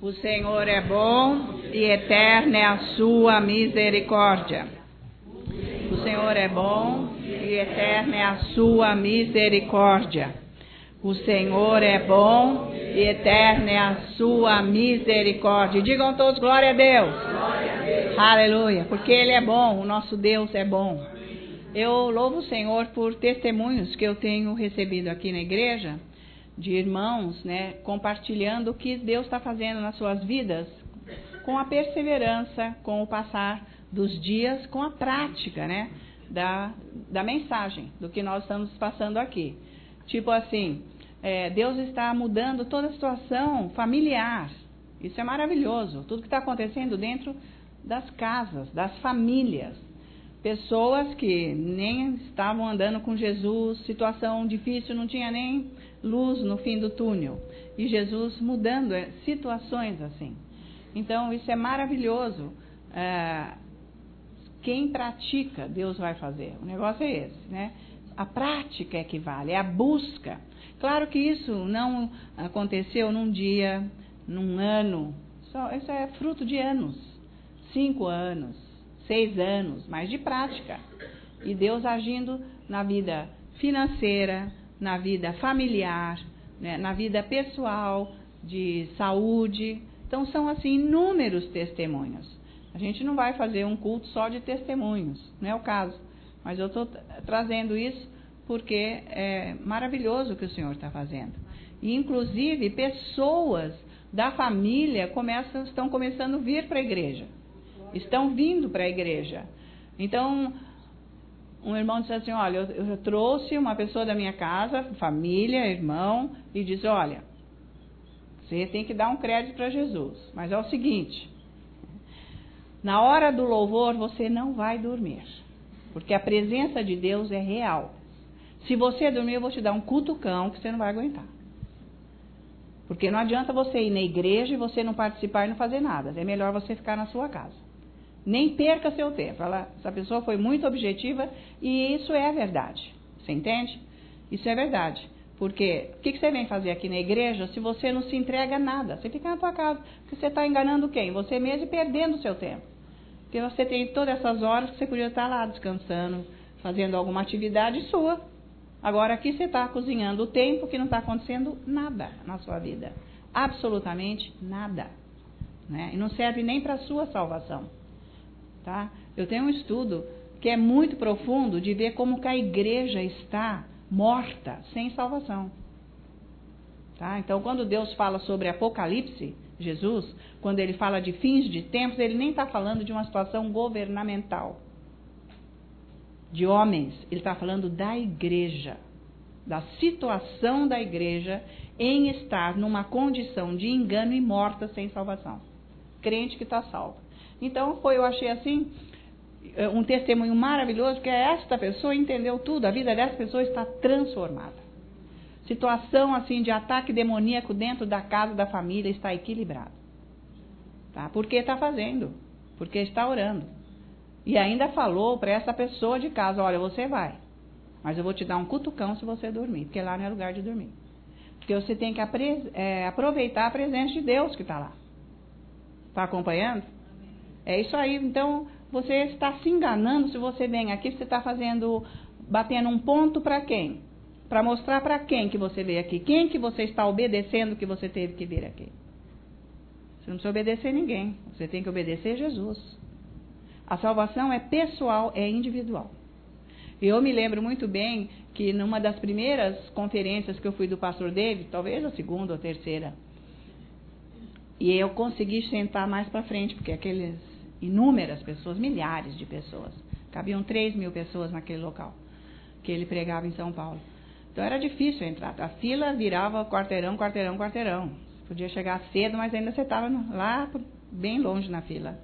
O Senhor é bom e eterna é a sua misericórdia. O Senhor é bom e eterna é a sua misericórdia. O Senhor é bom e eterna é a sua misericórdia. Digam todos glória a Deus. Glória a Deus. Aleluia, porque Ele é bom, o nosso Deus é bom. Eu louvo o Senhor por testemunhos que eu tenho recebido aqui na igreja, de irmãos, né, compartilhando o que Deus está fazendo nas suas vidas, com a perseverança, com o passar dos dias, com a prática, né, da mensagem, do que nós estamos passando aqui. Tipo assim, Deus está mudando toda a situação familiar. Isso é maravilhoso. Tudo que está acontecendo dentro das casas, das famílias. Pessoas que nem estavam andando com Jesus, situação difícil, não tinha nem luz no fim do túnel. E Jesus mudando situações assim. Então, isso é maravilhoso. Quem pratica, Deus vai fazer. O negócio é esse, né? A prática é que vale, é a busca. Claro que isso não aconteceu num dia, num ano. Isso é fruto de anos. 5 anos, 6 anos, mas de prática. E Deus agindo na vida financeira, na vida familiar, né, na vida pessoal, de saúde. Então, são assim inúmeros testemunhos. A gente não vai fazer um culto só de testemunhos, não é o caso. Mas eu estou trazendo isso porque é maravilhoso o que o Senhor está fazendo. E, inclusive, pessoas da família estão começando a vir para a igreja. Estão vindo para a igreja. Então, um irmão disse assim, olha, eu trouxe uma pessoa da minha casa, família, irmão, e disse, olha, você tem que dar um crédito para Jesus. Mas é o seguinte, na hora do louvor você não vai dormir, porque a presença de Deus é real. Se você dormir, eu vou te dar um cutucão que você não vai aguentar. Porque não adianta você ir na igreja e você não participar e não fazer nada. É melhor você ficar na sua casa. Nem perca seu tempo. Essa pessoa foi muito objetiva e isso é verdade. Você entende? Isso é verdade. Porque o que você vem fazer aqui na igreja se você não se entrega a nada? Você fica na tua casa. Porque você está enganando quem? Você mesmo e perdendo o seu tempo. Porque você tem todas essas horas que você podia estar lá descansando, fazendo alguma atividade sua. Agora aqui você está cozinhando o tempo que não está acontecendo nada na sua vida. Absolutamente nada. Né? E não serve nem para a sua salvação. Tá? Eu tenho um estudo que é muito profundo de ver como que a igreja está morta, sem salvação. Tá? Então, quando Deus fala sobre Apocalipse, Jesus, quando ele fala de fins de tempos, ele nem está falando de uma situação governamental, de homens, ele está falando da igreja, da situação da igreja em estar numa condição de engano e morta sem salvação. Crente que está salvo. Então, eu achei assim, um testemunho maravilhoso, porque esta pessoa entendeu tudo, a vida dessa pessoa está transformada. Situação assim de ataque demoníaco dentro da casa, da família, está equilibrada. Tá? Porque está fazendo, porque está orando. E ainda falou para essa pessoa de casa, olha, você vai, mas eu vou te dar um cutucão se você dormir, porque lá não é lugar de dormir. Porque você tem que aproveitar a presença de Deus que está lá. Está acompanhando? É isso aí. Então, você está se enganando se você vem aqui, você está batendo um ponto para quem? Para mostrar para quem que você veio aqui. Quem que você está obedecendo que você teve que vir aqui? Você não precisa obedecer ninguém. Você tem que obedecer Jesus. A salvação é pessoal, é individual. E eu me lembro muito bem que numa das primeiras conferências que eu fui do pastor David, talvez a segunda ou terceira, e eu consegui sentar mais para frente, porque aqueles inúmeras pessoas, milhares de pessoas, cabiam 3.000 pessoas naquele local, que ele pregava em São Paulo. Então era difícil entrar, a fila virava quarteirão. Podia chegar cedo, mas ainda você estava lá bem longe na fila.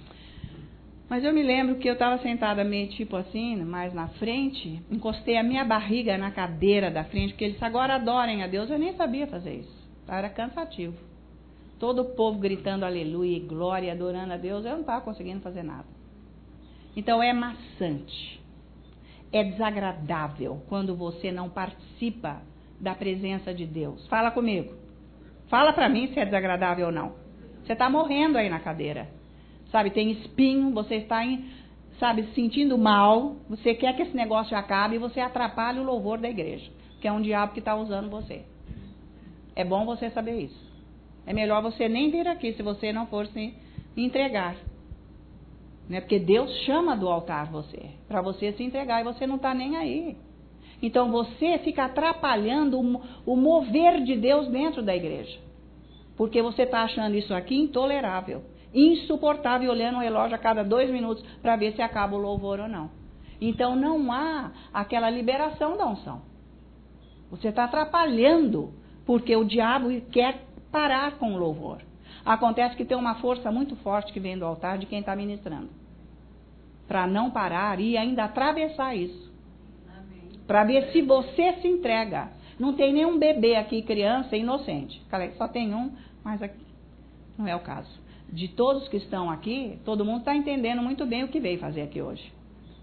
Mas eu me lembro que eu estava sentada meio tipo assim, mais na frente, encostei a minha barriga na cadeira da frente, porque eles agora adorem a Deus, eu nem sabia fazer isso, era cansativo. Todo o povo gritando aleluia e glória, adorando a Deus, eu não estava conseguindo fazer nada. Então é maçante, é desagradável quando você não participa da presença de Deus. Fala comigo, fala para mim se é desagradável ou não. Você está morrendo aí na cadeira. Sabe, tem espinho, você está, sabe, se sentindo mal, você quer que esse negócio acabe e você atrapalha o louvor da igreja, que é um diabo que está usando você. É bom você saber isso. É melhor você nem vir aqui se você não for se entregar. Né? Porque Deus chama do altar você, para você se entregar e você não está nem aí. Então você fica atrapalhando o mover de Deus dentro da igreja. Porque você está achando isso aqui intolerável, insuportável, olhando o relógio a cada 2 minutos para ver se acaba o louvor ou não. Então não há aquela liberação da unção. Você está atrapalhando, porque o diabo quer parar com o louvor. Acontece que tem uma força muito forte que vem do altar de quem está ministrando. Para não parar e ainda atravessar isso. Para ver se você se entrega. Não tem nenhum bebê aqui, criança inocente. Só tem um, mas aqui não é o caso. De todos que estão aqui, todo mundo está entendendo muito bem o que veio fazer aqui hoje.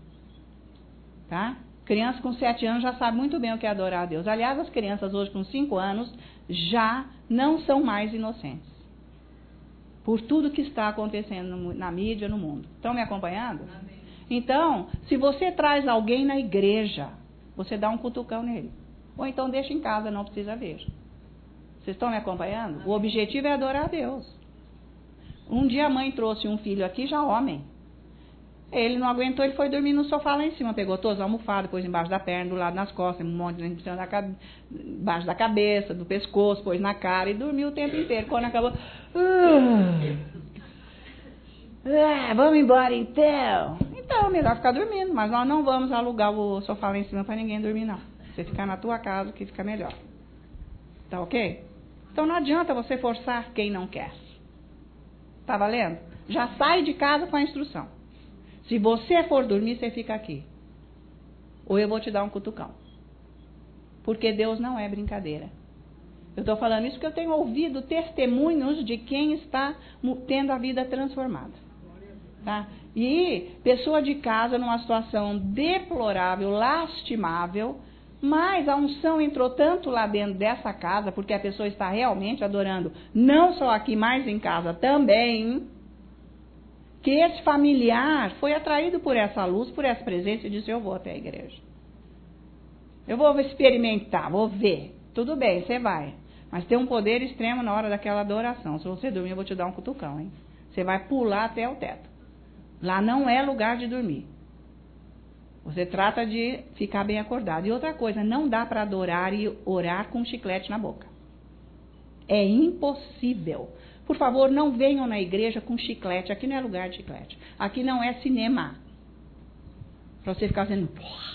Tá? Criança com 7 anos já sabe muito bem o que é adorar a Deus. Aliás, as crianças hoje com 5 anos já não são mais inocentes. Por tudo que está acontecendo na mídia, no mundo. Estão me acompanhando? Amém. Então, se você traz alguém na igreja, você dá um cutucão nele. Ou então deixa em casa, não precisa ver. Vocês estão me acompanhando? Amém. O objetivo é adorar a Deus. Um dia a mãe trouxe um filho aqui, já homem. Ele não aguentou, ele foi dormir no sofá lá em cima. Pegou todas as almofadas, pôs embaixo da perna, do lado nas costas, um monte em cima embaixo da cabeça, do pescoço, pôs na cara e dormiu o tempo inteiro. Quando acabou... vamos embora então. Então, melhor ficar dormindo. Mas nós não vamos alugar o sofá lá em cima para ninguém dormir, não. Você ficar na tua casa que fica melhor. Tá ok? Então não adianta você forçar quem não quer. Tá valendo? Já sai de casa com a instrução. Se você for dormir, você fica aqui. Ou eu vou te dar um cutucão. Porque Deus não é brincadeira. Eu estou falando isso porque eu tenho ouvido testemunhos de quem está tendo a vida transformada. Tá? E pessoa de casa numa situação deplorável, lastimável, mas a unção entrou tanto lá dentro dessa casa, porque a pessoa está realmente adorando, não só aqui, mas em casa também, que esse familiar foi atraído por essa luz, por essa presença e disse, eu vou até a igreja. Eu vou experimentar, vou ver. Tudo bem, você vai. Mas tem um poder extremo na hora daquela adoração. Se você dormir, eu vou te dar um cutucão, hein? Você vai pular até o teto. Lá não é lugar de dormir. Você trata de ficar bem acordado. E outra coisa, não dá para adorar e orar com chiclete na boca. É impossível. Por favor, não venham na igreja com chiclete. Aqui não é lugar de chiclete. Aqui não é cinema. Para você ficar fazendo...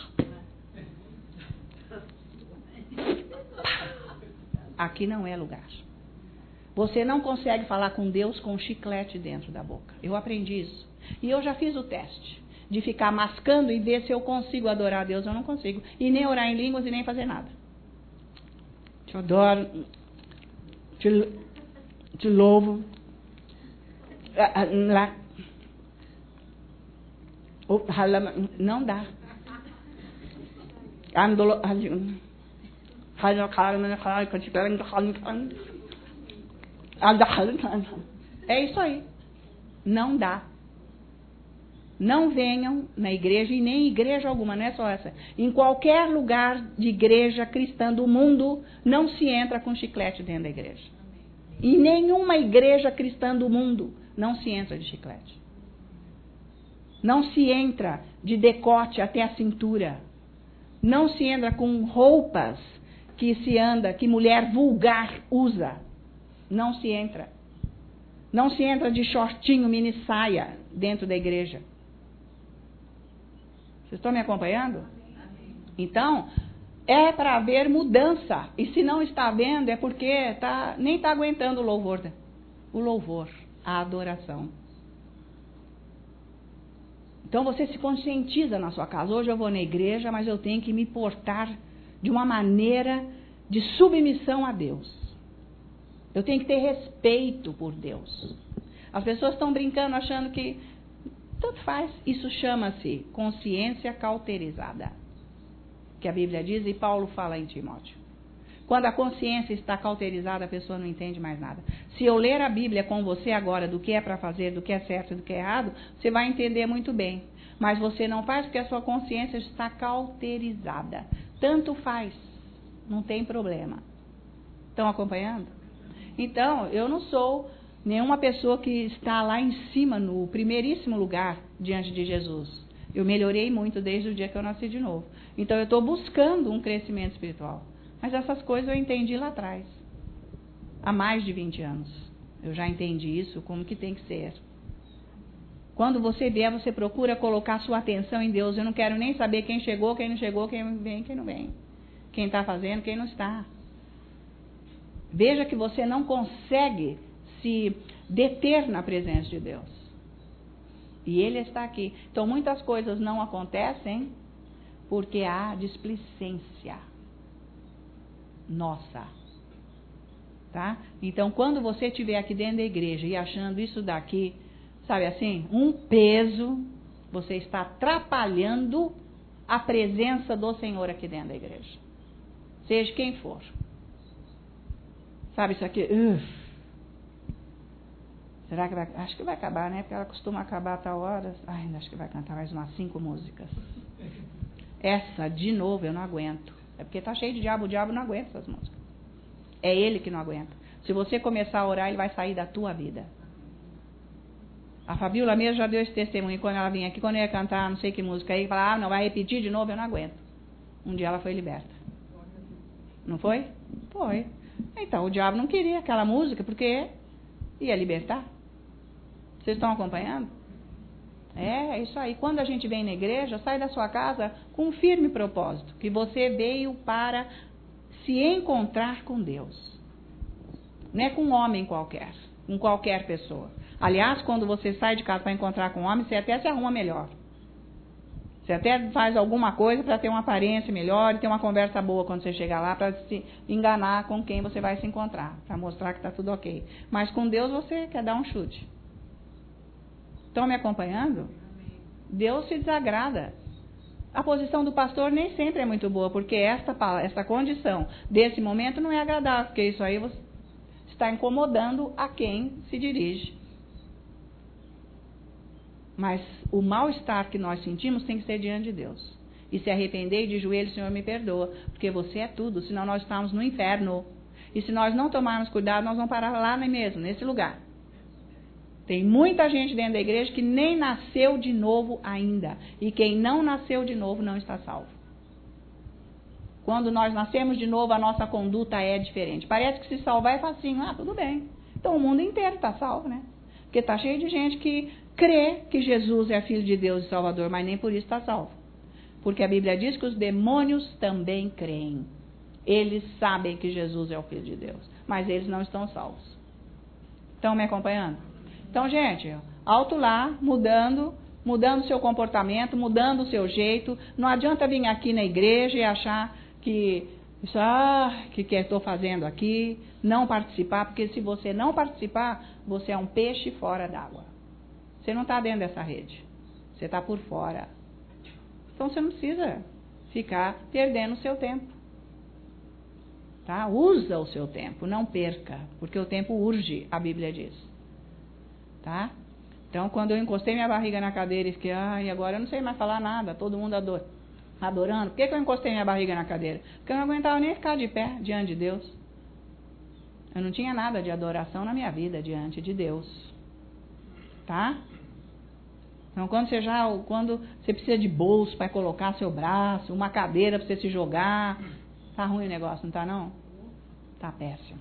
Aqui não é lugar. Você não consegue falar com Deus com chiclete dentro da boca. Eu aprendi isso. E eu já fiz o teste de ficar mascando e ver se eu consigo adorar a Deus. Eu não consigo. E nem orar em línguas e nem fazer nada. Te adoro. Te louvo. Não dá. É isso aí. Não dá. Não venham na igreja, e nem igreja alguma, não é só essa. Em qualquer lugar de igreja cristã do mundo, não se entra com chiclete dentro da igreja. Em nenhuma igreja cristã do mundo, não se entra de chiclete. Não se entra de decote até a cintura. Não se entra com roupas que mulher vulgar usa. Não se entra. Não se entra de shortinho, mini saia dentro da igreja. Vocês estão me acompanhando? Então, é para haver mudança. E se não está havendo, é porque nem está aguentando o louvor. O louvor, a adoração. Então você se conscientiza na sua casa. Hoje eu vou na igreja, mas eu tenho que me portar de uma maneira de submissão a Deus. Eu tenho que ter respeito por Deus. As pessoas estão brincando, achando que tanto faz. Isso chama-se consciência cauterizada. Que a Bíblia diz e Paulo fala em Timóteo. Quando a consciência está cauterizada, a pessoa não entende mais nada. Se eu ler a Bíblia com você agora, do que é para fazer, do que é certo e do que é errado, você vai entender muito bem. Mas você não faz porque a sua consciência está cauterizada. Tanto faz, não tem problema. Estão acompanhando? Então, eu não sou nenhuma pessoa que está lá em cima, no primeiríssimo lugar, diante de Jesus. Eu melhorei muito desde o dia que eu nasci de novo. Então, eu estou buscando um crescimento espiritual. Mas essas coisas eu entendi lá atrás. Há mais de 20 anos. Eu já entendi isso, como que tem que ser. Quando você vier, você procura colocar sua atenção em Deus. Eu não quero nem saber quem chegou, quem não chegou, quem vem, quem não vem. Quem está fazendo, quem não está. Veja que você não consegue se deter na presença de Deus. E Ele está aqui. Então, muitas coisas não acontecem porque há displicência nossa. Tá? Então, quando você estiver aqui dentro da igreja e achando isso daqui, sabe assim, um peso, você está atrapalhando a presença do Senhor aqui dentro da igreja. Seja quem for. Sabe isso aqui? Será que vai... Acho que vai acabar, né? Porque ela costuma acabar a tal hora. Ai, acho que vai cantar mais umas 5 músicas. Essa, de novo, eu não aguento. É porque tá cheio de diabo. O diabo não aguenta essas músicas. É ele que não aguenta. Se você começar a orar, ele vai sair da tua vida. A Fabiola mesmo já deu esse testemunho. Quando ela vinha aqui, quando eu ia cantar não sei que música, aí falava, não, vai repetir de novo, eu não aguento. Um dia ela foi liberta. Não foi? Foi. Então, o diabo não queria aquela música, porque ia libertar. Vocês estão acompanhando? É isso aí. Quando a gente vem na igreja, sai da sua casa com um firme propósito, que você veio para se encontrar com Deus. Não é com um homem qualquer, com qualquer pessoa. Aliás, quando você sai de casa para encontrar com um homem, você até se arruma melhor. Você até faz alguma coisa para ter uma aparência melhor e ter uma conversa boa quando você chegar lá, para se enganar com quem você vai se encontrar, para mostrar que está tudo ok. Mas com Deus você quer dar um chute. Estão me acompanhando? Deus se desagrada. A posição do pastor nem sempre é muito boa, porque esta condição desse momento não é agradável, porque isso aí você está incomodando a quem se dirige. Mas o mal-estar que nós sentimos tem que ser diante de Deus. E se arrepender e de joelhos, Senhor, me perdoa. Porque você é tudo, senão nós estamos no inferno. E se nós não tomarmos cuidado, nós vamos parar lá mesmo, nesse lugar. Tem muita gente dentro da igreja que nem nasceu de novo ainda. E quem não nasceu de novo não está salvo. Quando nós nascemos de novo, a nossa conduta é diferente. Parece que se salvar é facinho. Ah, tudo bem. Então o mundo inteiro está salvo, né? Porque está cheio de gente que crê que Jesus é Filho de Deus e Salvador, mas nem por isso está salvo. Porque a Bíblia diz que os demônios também creem. Eles sabem que Jesus é o Filho de Deus, mas eles não estão salvos. Estão me acompanhando? Então, gente, alto lá, mudando o seu comportamento, mudando o seu jeito. Não adianta vir aqui na igreja e achar que isso, que estou fazendo aqui, não participar, porque se você não participar, você é um peixe fora d'água. Você não está dentro dessa rede. Você está por fora. Então você não precisa ficar perdendo o seu tempo. Tá? Usa o seu tempo, não perca, porque o tempo urge, a Bíblia diz. Tá? Então, quando eu encostei minha barriga na cadeira e fiquei, agora eu não sei mais falar nada, todo mundo adorando. Por que eu encostei minha barriga na cadeira? Porque eu não aguentava nem ficar de pé diante de Deus. Eu não tinha nada de adoração na minha vida diante de Deus. Tá? Então, quando você precisa de bolso para colocar seu braço, uma cadeira para você se jogar, tá ruim o negócio, não tá não? Tá péssimo.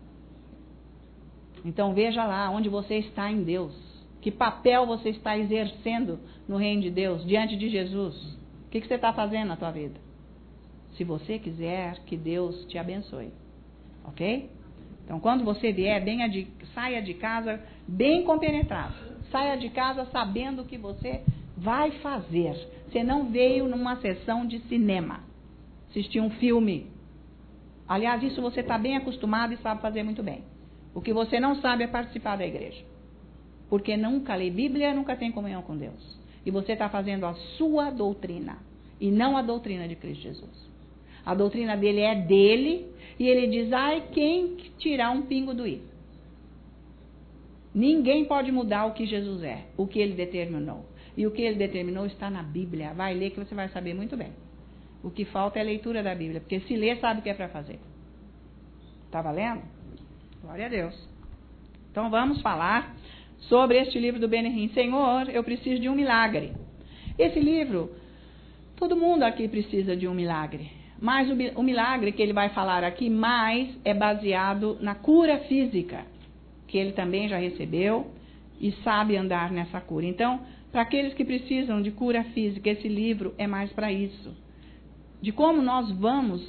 Então, veja lá onde você está em Deus. Que papel você está exercendo no reino de Deus, diante de Jesus. O que você está fazendo na tua vida? Se você quiser, que Deus te abençoe. Ok? Então, quando você vier, saia de casa bem compenetrado. Saia de casa sabendo o que você vai fazer. Você não veio numa sessão de cinema, assistir um filme. Aliás, isso você está bem acostumado e sabe fazer muito bem. O que você não sabe é participar da igreja. Porque nunca lê Bíblia, nunca tem comunhão com Deus. E você está fazendo a sua doutrina, e não a doutrina de Cristo Jesus. A doutrina dele é dele, E ele diz, ai, quem tirar um pingo do i? Ninguém pode mudar o que Jesus é, o que ele determinou. E o que ele determinou está na Bíblia. Vai ler que você vai saber muito bem. O que falta é a leitura da Bíblia, porque se ler sabe o que é para fazer. Tá valendo? Glória a Deus. Então vamos falar sobre este livro do Benihim. Senhor, eu preciso de um milagre. Esse livro, todo mundo aqui precisa de um milagre. Mas o milagre que ele vai falar aqui mais é baseado na cura física, que ele também já recebeu e sabe andar nessa cura. Então, para aqueles que precisam de cura física, esse livro é mais para isso. De como nós vamos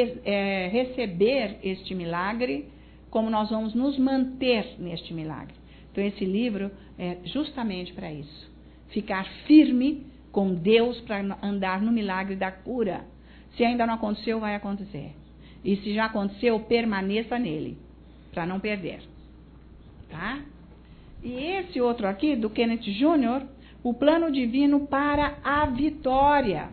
receber este milagre, como nós vamos nos manter neste milagre. Então, esse livro é justamente para isso. Ficar firme com Deus para andar no milagre da cura. Se ainda não aconteceu, vai acontecer. E se já aconteceu, permaneça nele, para não perder. Tá? E esse outro aqui, do Kenneth Jr., o plano divino para a vitória.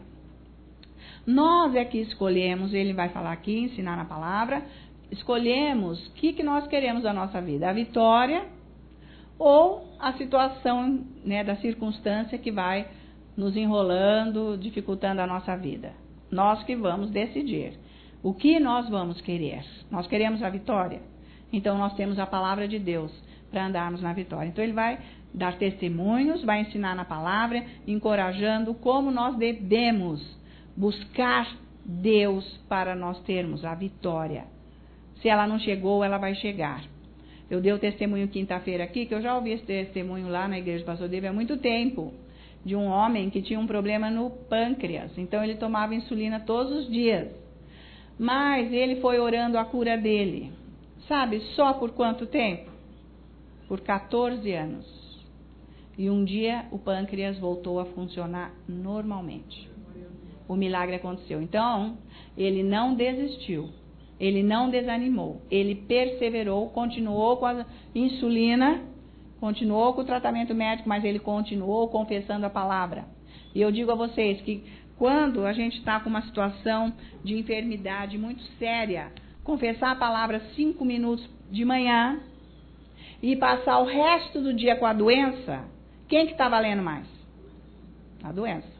Nós é que escolhemos, ele vai falar aqui, ensinar na palavra, escolhemos o que nós queremos da nossa vida, a vitória ou a situação, né, da circunstância que vai nos enrolando, dificultando a nossa vida. Nós que vamos decidir o que nós vamos querer. Nós queremos a vitória, então nós temos a palavra de Deus para andarmos na vitória. Então ele vai dar testemunhos, vai ensinar na palavra, encorajando como nós devemos buscar Deus para nós termos a vitória. Se ela não chegou, ela vai chegar. Eu dei o testemunho quinta-feira aqui, que eu já ouvi esse testemunho lá na igreja do Pastor David há muito tempo, de um homem que tinha um problema no pâncreas. Então ele tomava insulina todos os dias. Mas ele foi orando a cura dele. Sabe, só por quanto tempo? Por 14 anos. E um dia o pâncreas voltou a funcionar normalmente. O milagre aconteceu. Então, ele não desistiu. Ele não desanimou. Ele perseverou, continuou com a insulina, continuou com o tratamento médico, mas ele continuou confessando a palavra. E eu digo a vocês que quando a gente está com uma situação de enfermidade muito séria, confessar a palavra 5 minutos de manhã e passar o resto do dia com a doença, quem que está valendo mais? A doença.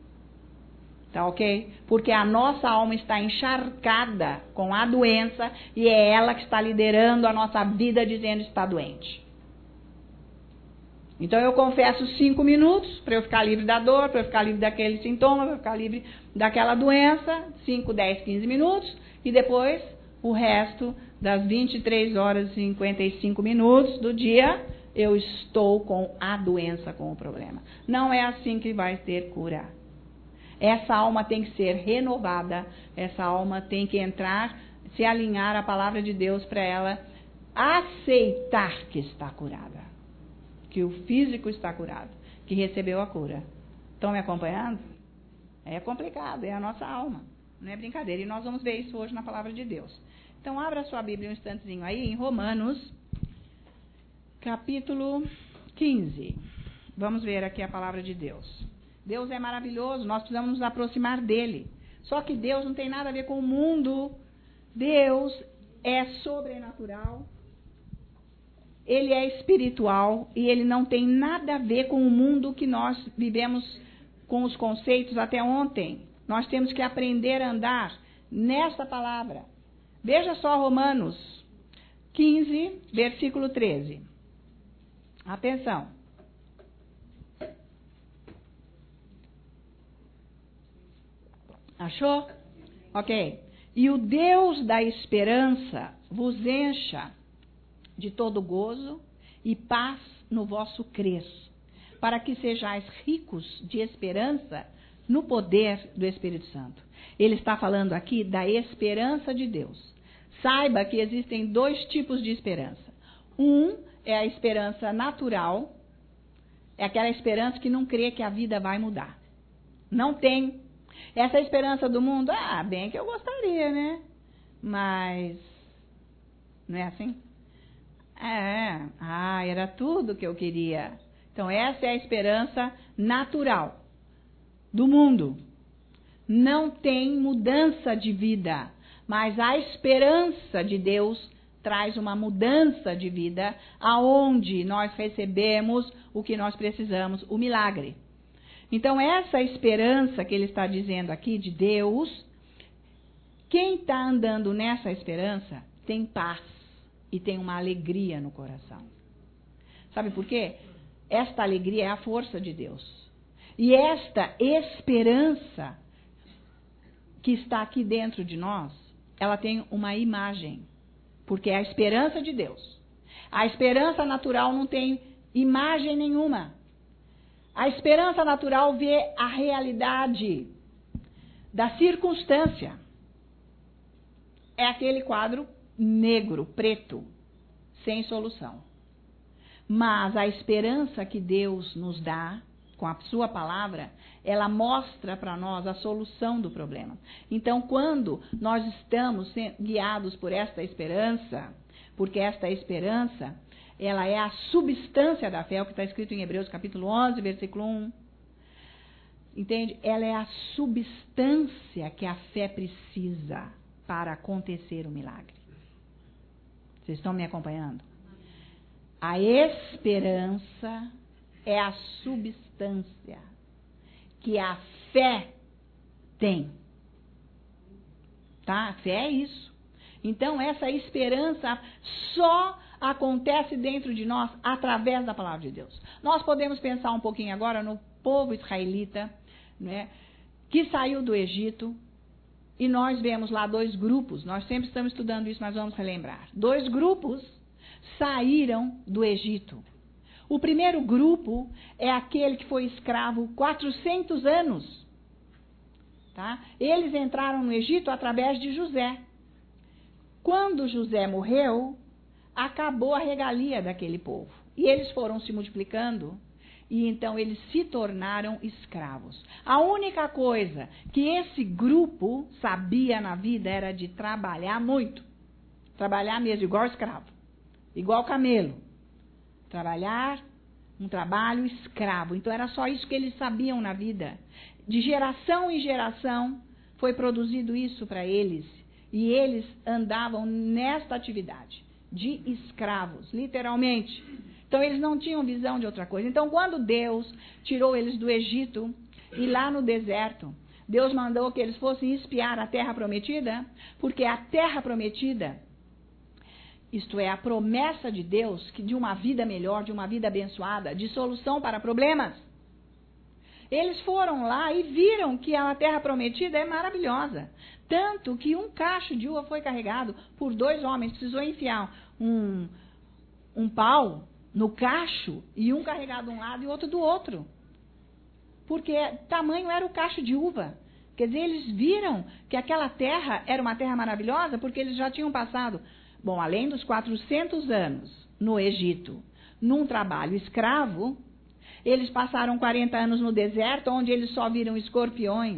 Tá ok? Porque a nossa alma está encharcada com a doença e é ela que está liderando a nossa vida dizendo que está doente. Então eu confesso 5 minutos para eu ficar livre da dor, para eu ficar livre daquele sintoma, para eu ficar livre daquela doença, 5, 10, 15 minutos, e depois o resto das 23 horas e 55 minutos do dia, eu estou com a doença, com o problema. Não é assim que vai ter cura. Essa alma tem que ser renovada, essa alma tem que entrar, se alinhar à palavra de Deus para ela aceitar que está curada, que o físico está curado, que recebeu a cura. Estão me acompanhando? É complicado, é a nossa alma, não é brincadeira. E nós vamos ver isso hoje na palavra de Deus. Então, abra a sua Bíblia um instantezinho aí, em Romanos, capítulo 15. Vamos ver aqui a palavra de Deus. Deus é maravilhoso, nós precisamos nos aproximar dele. Só que Deus não tem nada a ver com o mundo. Deus é sobrenatural. Ele é espiritual e ele não tem nada a ver com o mundo que nós vivemos com os conceitos até ontem. Nós temos que aprender a andar nessa palavra. Veja só Romanos 15, versículo 13. Atenção. Achou? Ok. E o Deus da esperança vos encha de todo gozo e paz no vosso crer, para que sejais ricos de esperança no poder do Espírito Santo. Ele está falando aqui da esperança de Deus. Saiba que existem 2 tipos de esperança. Um é a esperança natural, é aquela esperança que não crê que a vida vai mudar. Não tem. Essa esperança do mundo, bem que eu gostaria, né? Mas não é assim? Era tudo que eu queria. Então, essa é a esperança natural do mundo. Não tem mudança de vida. Mas a esperança de Deus traz uma mudança de vida, aonde nós recebemos o que nós precisamos, o milagre. Então, essa esperança que ele está dizendo aqui de Deus, quem está andando nessa esperança tem paz e tem uma alegria no coração. Sabe por quê? Esta alegria é a força de Deus. E esta esperança que está aqui dentro de nós, ela tem uma imagem. Porque é a esperança de Deus. A esperança natural não tem imagem nenhuma. A esperança natural vê a realidade da circunstância. É aquele quadro negro, preto, sem solução. Mas a esperança que Deus nos dá, com a sua palavra, ela mostra para nós a solução do problema. Então, quando nós estamos guiados por esta esperança, porque esta esperança, ela é a substância da fé, é o que está escrito em Hebreus capítulo 11, versículo 1. Entende? Ela é a substância que a fé precisa para acontecer o milagre. Vocês estão me acompanhando? A esperança é a substância que a fé tem. Tá? A fé é isso. Então, essa esperança só acontece dentro de nós através da palavra de Deus. Nós podemos pensar um pouquinho agora no povo israelita, né, que saiu do Egito, e nós vemos lá 2 grupos. Nós sempre estamos estudando isso, mas vamos relembrar. 2 grupos saíram do Egito. O primeiro grupo é aquele que foi escravo 400 anos. Tá? Eles entraram no Egito através de José. Quando José morreu, acabou a regalia daquele povo. E eles foram se multiplicando e então eles se tornaram escravos. A única coisa que esse grupo sabia na vida era de trabalhar muito. Trabalhar mesmo, igual escravo. Igual camelo. Trabalhar, um trabalho escravo. Então, era só isso que eles sabiam na vida. De geração em geração, foi produzido isso para eles. E eles andavam nesta atividade de escravos, literalmente. Então, eles não tinham visão de outra coisa. Então, quando Deus tirou eles do Egito, e lá no deserto, Deus mandou que eles fossem espiar a terra prometida, porque a terra prometida, isto é, a promessa de Deus de uma vida melhor, de uma vida abençoada, de solução para problemas. Eles foram lá e viram que a terra prometida é maravilhosa. Tanto que um cacho de uva foi carregado por 2 homens. Precisou enfiar um pau no cacho e um carregado de um lado e outro do outro. Porque tamanho era o cacho de uva. Quer dizer, eles viram que aquela terra era uma terra maravilhosa porque eles já tinham passado... Bom, além dos 400 anos no Egito, num trabalho escravo, eles passaram 40 anos no deserto, onde eles só viram escorpiões.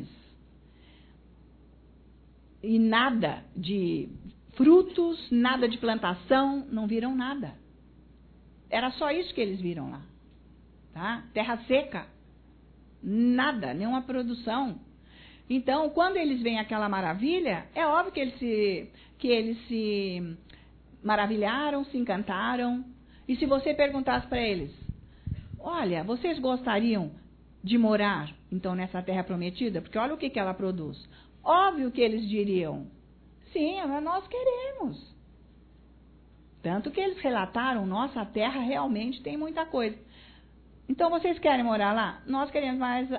E nada de frutos, nada de plantação, não viram nada. Era só isso que eles viram lá. Tá? Terra seca. Nada, nenhuma produção. Então, quando eles veem aquela maravilha, é óbvio que eles se maravilharam, se encantaram. E se você perguntasse para eles, olha, vocês gostariam de morar, então, nessa terra prometida? Porque olha o que ela produz. Óbvio que eles diriam, sim, mas nós queremos. Tanto que eles relataram, nossa, a terra realmente tem muita coisa. Então, vocês querem morar lá? Nós queremos, mas...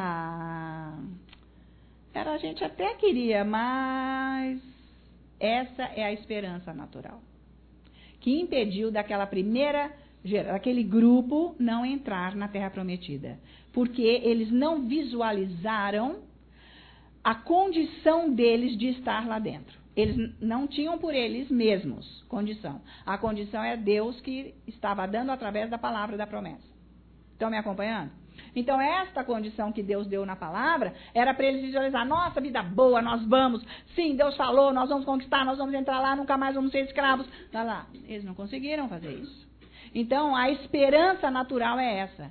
a gente até queria, mas... Essa é a esperança natural. Que impediu daquele grupo não entrar na terra prometida. Porque eles não visualizaram a condição deles de estar lá dentro. Eles não tinham por eles mesmos condição. A condição é Deus que estava dando através da palavra da promessa. Estão me acompanhando? Então, esta condição que Deus deu na palavra era para eles visualizar, nossa, vida boa, nós vamos, sim, Deus falou, nós vamos conquistar, nós vamos entrar lá, nunca mais vamos ser escravos. Lá. Eles não conseguiram fazer isso. Então, a esperança natural é essa.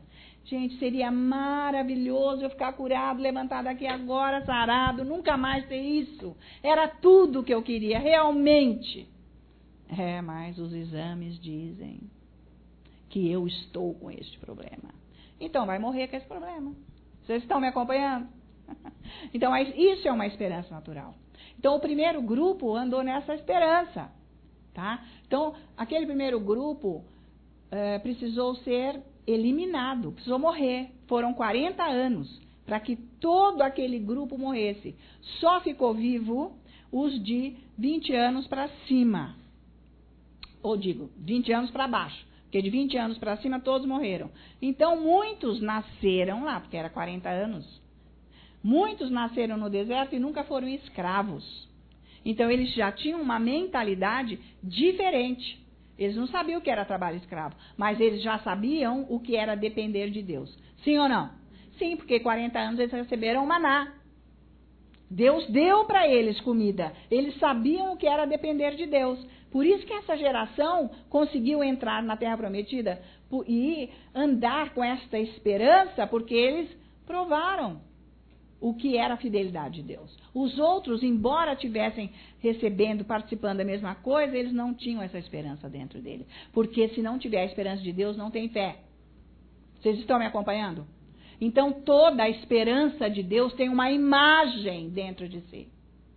Gente, seria maravilhoso eu ficar curado, levantado aqui agora, sarado, nunca mais ter isso. Era tudo que eu queria, realmente. Mas os exames dizem que eu estou com este problema. Então, vai morrer com esse problema. Vocês estão me acompanhando? Então, isso é uma esperança natural. Então, o primeiro grupo andou nessa esperança. Tá? Então, aquele primeiro grupo precisou ser eliminado, precisou morrer. Foram 40 anos para que todo aquele grupo morresse. Só ficou vivo os de 20 anos para cima. Ou digo, 20 anos para baixo. Porque de 20 anos para cima todos morreram. Então, muitos nasceram lá, porque era 40 anos. Muitos nasceram no deserto e nunca foram escravos. Então, eles já tinham uma mentalidade diferente. Eles não sabiam o que era trabalho escravo, mas eles já sabiam o que era depender de Deus. Sim ou não? Sim, porque 40 anos eles receberam maná. Deus deu para eles comida. Eles sabiam o que era depender de Deus. Por isso que essa geração conseguiu entrar na Terra Prometida e andar com esta esperança, porque eles provaram o que era a fidelidade de Deus. Os outros, embora tivessem recebendo, participando da mesma coisa, eles não tinham essa esperança dentro dele. Porque se não tiver a esperança de Deus, não tem fé. Vocês estão me acompanhando? Então, toda a esperança de Deus tem uma imagem dentro de si.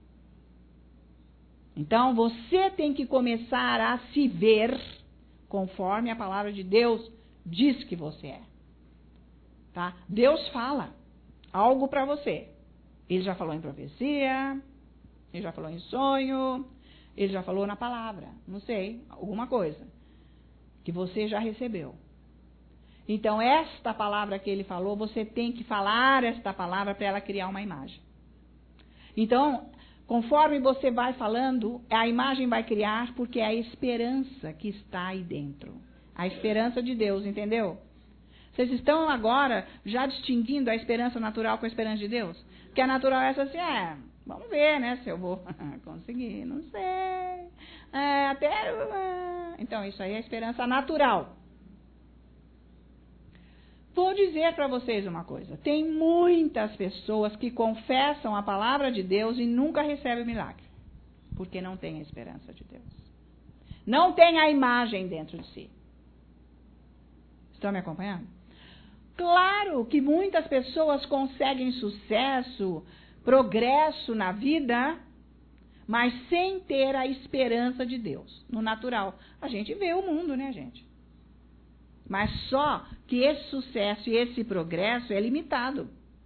Então, você tem que começar a se ver conforme a palavra de Deus diz que você é. Tá? Deus fala algo para você. Ele já falou em profecia, ele já falou em sonho, ele já falou na palavra, não sei, alguma coisa que você já recebeu. Então, esta palavra que ele falou, você tem que falar esta palavra para ela criar uma imagem. Então, conforme você vai falando, a imagem vai criar, porque é a esperança que está aí dentro. A esperança de Deus, entendeu? Vocês estão agora já distinguindo a esperança natural com a esperança de Deus? Porque a natural é essa assim, vamos ver, né, se eu vou conseguir, não sei. Então, isso aí é a esperança natural. Vou dizer para vocês uma coisa. Tem muitas pessoas que confessam a palavra de Deus e nunca recebem o milagre. Porque não tem a esperança de Deus. Não tem a imagem dentro de si. Estão me acompanhando? Claro que muitas pessoas conseguem sucesso, progresso na vida, mas sem ter a esperança de Deus, no natural. A gente vê o mundo, né, gente? Mas só que esse sucesso e esse progresso é limitado.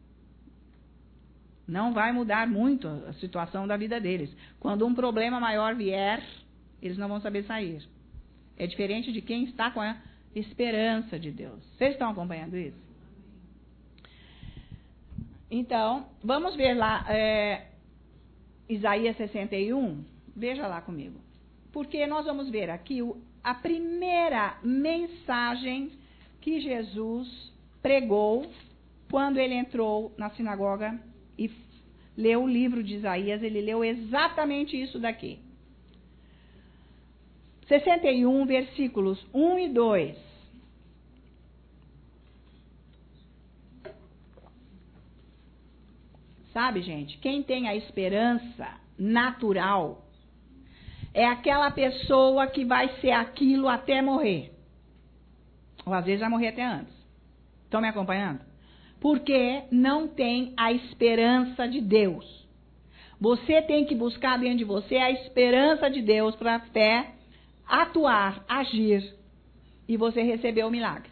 Não vai mudar muito a situação da vida deles. Quando um problema maior vier, eles não vão saber sair. É diferente de quem está com a esperança de Deus. Vocês estão acompanhando isso? Então, vamos ver lá, Isaías 61. Veja lá comigo. Porque nós vamos ver aqui a primeira mensagem que Jesus pregou quando ele entrou na sinagoga e leu o livro de Isaías. Ele leu exatamente isso daqui. 61, versículos 1 e 2. Sabe, gente, quem tem a esperança natural é aquela pessoa que vai ser aquilo até morrer. Ou às vezes vai morrer até antes. Estão me acompanhando? Porque não tem a esperança de Deus. Você tem que buscar dentro de você a esperança de Deus para a fé atuar, agir e você receber o milagre.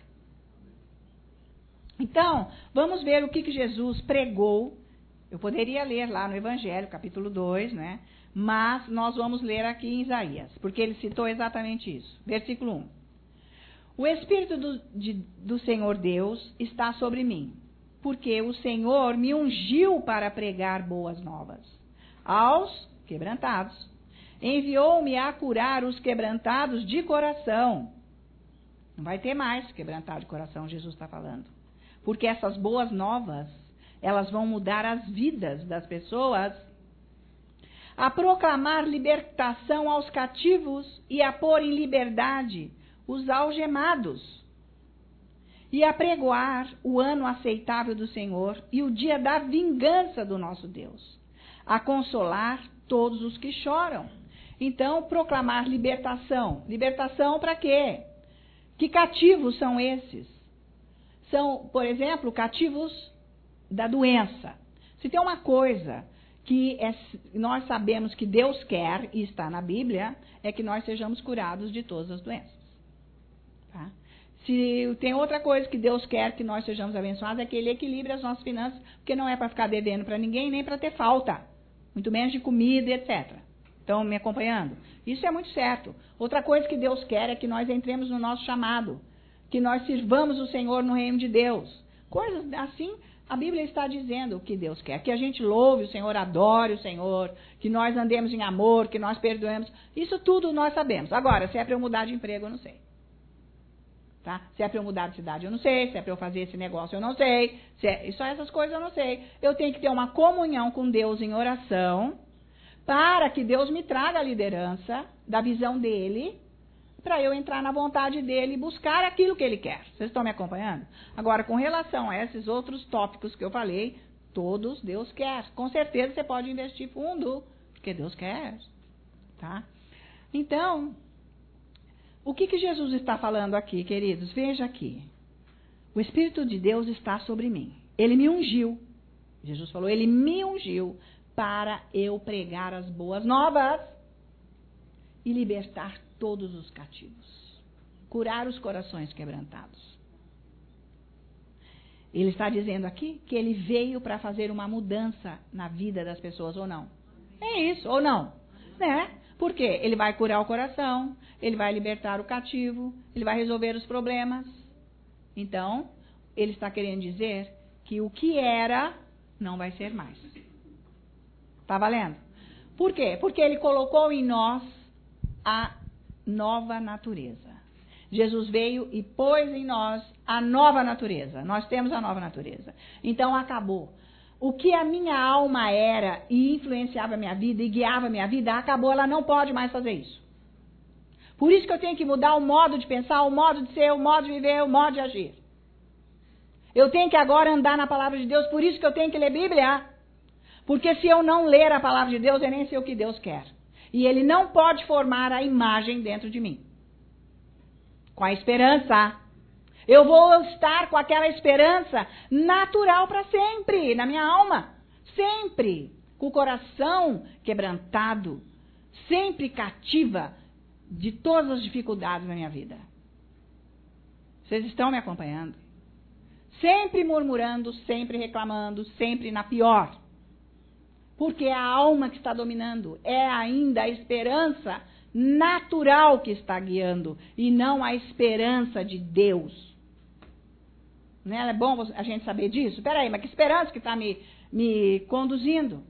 Então, vamos ver o que Jesus pregou. Eu poderia ler lá no Evangelho, capítulo 2, né? Mas nós vamos ler aqui em Isaías, porque ele citou exatamente isso. Versículo 1. O Espírito do Senhor Deus está sobre mim, porque o Senhor me ungiu para pregar boas novas aos quebrantados. Enviou-me a curar os quebrantados de coração. Não vai ter mais quebrantado de coração, Jesus está falando. Porque essas boas novas, elas vão mudar as vidas das pessoas. A proclamar libertação aos cativos e a pôr em liberdade os algemados. e apregoar o ano aceitável do Senhor e o dia da vingança do nosso Deus, a consolar todos os que choram. Então, proclamar libertação. Libertação para quê? Que cativos são esses? São, por exemplo, cativos da doença. Se tem uma coisa que nós sabemos que Deus quer, e está na Bíblia, é que nós sejamos curados de todas as doenças. Tá? Se tem outra coisa que Deus quer que nós sejamos abençoados, é que Ele equilibre as nossas finanças, porque não é para ficar devendo para ninguém, nem para ter falta, muito menos de comida, etc. Estão me acompanhando? Isso é muito certo. Outra coisa que Deus quer é que nós entremos no nosso chamado, que nós sirvamos o Senhor no reino de Deus. Coisas assim, a Bíblia está dizendo o que Deus quer. Que a gente louve o Senhor, adore o Senhor, que nós andemos em amor, que nós perdoemos. Isso tudo nós sabemos. Agora, se é para eu mudar de emprego, eu não sei. Tá? Se é para eu mudar de cidade, eu não sei. Se é para eu fazer esse negócio, eu não sei. Só essas coisas eu não sei. Eu tenho que ter uma comunhão com Deus em oração, para que Deus me traga a liderança da visão dele, para eu entrar na vontade dele e buscar aquilo que ele quer. Vocês estão me acompanhando? Agora, com relação a esses outros tópicos que eu falei, todos Deus quer. Com certeza você pode investir fundo, porque Deus quer. Tá? Então, o que Jesus está falando aqui, queridos? Veja aqui. O Espírito de Deus está sobre mim. Ele me ungiu. Jesus falou, ele me ungiu para eu pregar as boas novas e libertar todos os cativos, curar os corações quebrantados. Ele está dizendo aqui que ele veio para fazer uma mudança na vida das pessoas, ou não? É isso, ou não? Né? Por quê? Ele vai curar o coração, ele vai libertar o cativo, ele vai resolver os problemas. Então, ele está querendo dizer que o que era não vai ser mais. Tá valendo? Por quê? Porque ele colocou em nós a nova natureza. Jesus veio e pôs em nós a nova natureza. Nós temos a nova natureza. Então acabou. O que a minha alma era e influenciava a minha vida e guiava a minha vida, acabou. Ela não pode mais fazer isso. Por isso que eu tenho que mudar o modo de pensar, o modo de ser, o modo de viver, o modo de agir. Eu tenho que agora andar na palavra de Deus, por isso que eu tenho que ler Bíblia. Porque se eu não ler a palavra de Deus, eu nem sei o que Deus quer. E ele não pode formar a imagem dentro de mim. Com a esperança. Eu vou estar com aquela esperança natural para sempre, na minha alma. Sempre. Com o coração quebrantado. Sempre cativa de todas as dificuldades da minha vida. Vocês estão me acompanhando? Sempre murmurando, sempre reclamando, sempre na pior. Porque é a alma que está dominando. É ainda a esperança natural que está guiando. E não a esperança de Deus. Não é bom a gente saber disso? Espera aí, mas que esperança que está me conduzindo?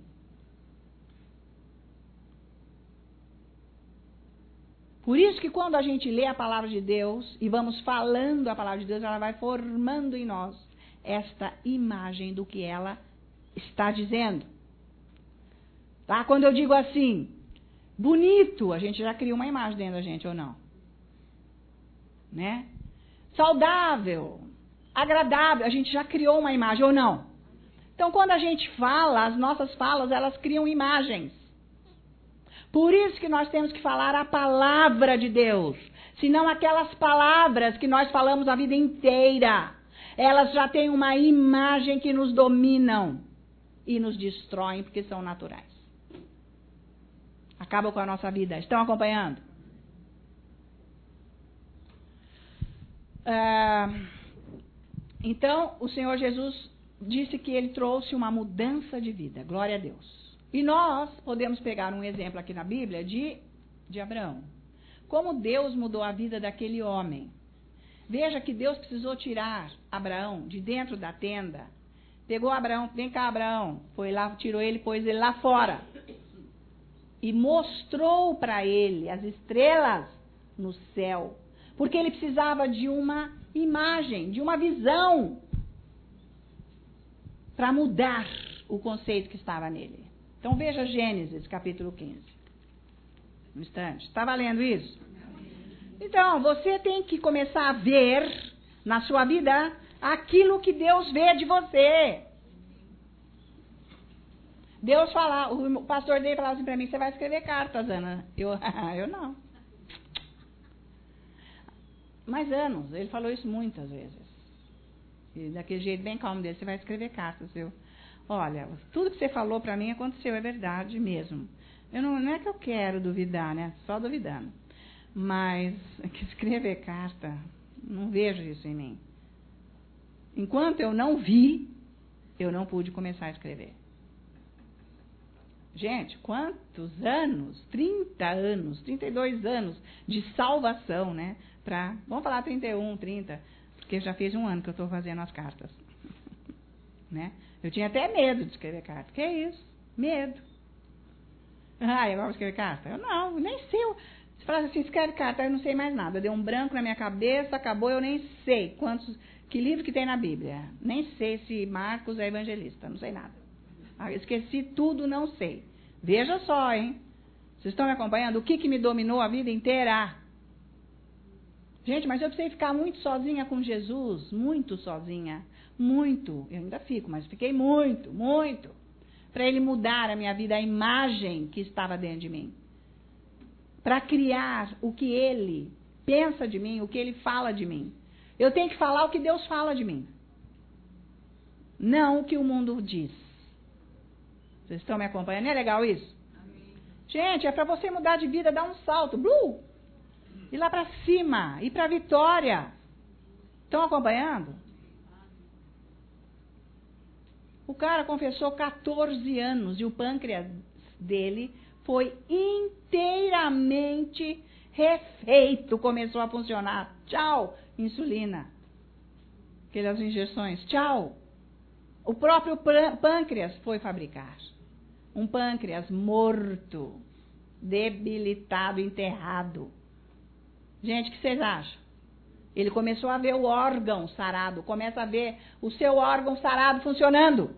Por isso que quando a gente lê a palavra de Deus e vamos falando a palavra de Deus, ela vai formando em nós esta imagem do que ela está dizendo. Tá? Quando eu digo assim, bonito, a gente já cria uma imagem dentro da gente, ou não? Né? Saudável, agradável, a gente já criou uma imagem, ou não? Então, quando a gente fala, as nossas falas, elas criam imagens. Por isso que nós temos que falar a palavra de Deus. Senão aquelas palavras que nós falamos a vida inteira, elas já têm uma imagem que nos dominam e nos destroem porque são naturais. Acabam com a nossa vida. Estão acompanhando? Então, o Senhor Jesus disse que ele trouxe uma mudança de vida. Glória a Deus. E nós podemos pegar um exemplo aqui na Bíblia de Abraão. Como Deus mudou a vida daquele homem. Veja que Deus precisou tirar Abraão de dentro da tenda. Pegou Abraão, vem cá Abraão. Foi lá, tirou ele, pôs ele lá fora. E mostrou para ele as estrelas no céu. Porque ele precisava de uma imagem, de uma visão. Para mudar o conceito que estava nele. Então veja Gênesis, capítulo 15. Um instante. Está valendo isso? Então, você tem que começar a ver na sua vida aquilo que Deus vê de você. Deus fala, o pastor dele falava assim para mim, você vai escrever cartas, Ana. Eu não. Mas anos, ele falou isso muitas vezes. E daquele jeito bem calmo dele, você vai escrever cartas. Olha, tudo que você falou para mim aconteceu, é verdade mesmo. Não é que eu quero duvidar, né? Só duvidando. Mas que escrever carta, não vejo isso em mim. Enquanto eu não vi, eu não pude começar a escrever. Gente, quantos anos? 30 anos, 32 anos de salvação, né? Vamos falar 31, 30, porque já fez um ano que eu estou fazendo as cartas. Né? Eu tinha até medo de escrever carta. Que é isso? Medo. Agora vou escrever carta? Eu não, nem sei. Você fala assim, escreve carta, eu não sei mais nada. Deu um branco na minha cabeça, acabou, eu nem sei que livro que tem na Bíblia. Nem sei se Marcos é evangelista, não sei nada. Esqueci tudo, não sei. Veja só, hein? Vocês estão me acompanhando? O que me dominou a vida inteira? Gente, mas eu precisei ficar muito sozinha com Jesus, muito sozinha, muito. Eu ainda fico, mas fiquei muito, muito. Para ele mudar a minha vida, a imagem que estava dentro de mim. Para criar o que ele pensa de mim, o que ele fala de mim. Eu tenho que falar o que Deus fala de mim. Não o que o mundo diz. Vocês estão me acompanhando? Não é legal isso? Amém. Gente, é para você mudar de vida, dar um salto. Ir lá para cima, ir para a vitória. Estão acompanhando? O cara confessou 14 anos e o pâncreas dele foi inteiramente refeito. Começou a funcionar. Tchau, insulina. Aquelas injeções. Tchau. O próprio pâncreas foi fabricar. Um pâncreas morto, debilitado, enterrado. Gente, o que vocês acham? Ele começou a ver o órgão sarado, começa a ver o seu órgão sarado funcionando.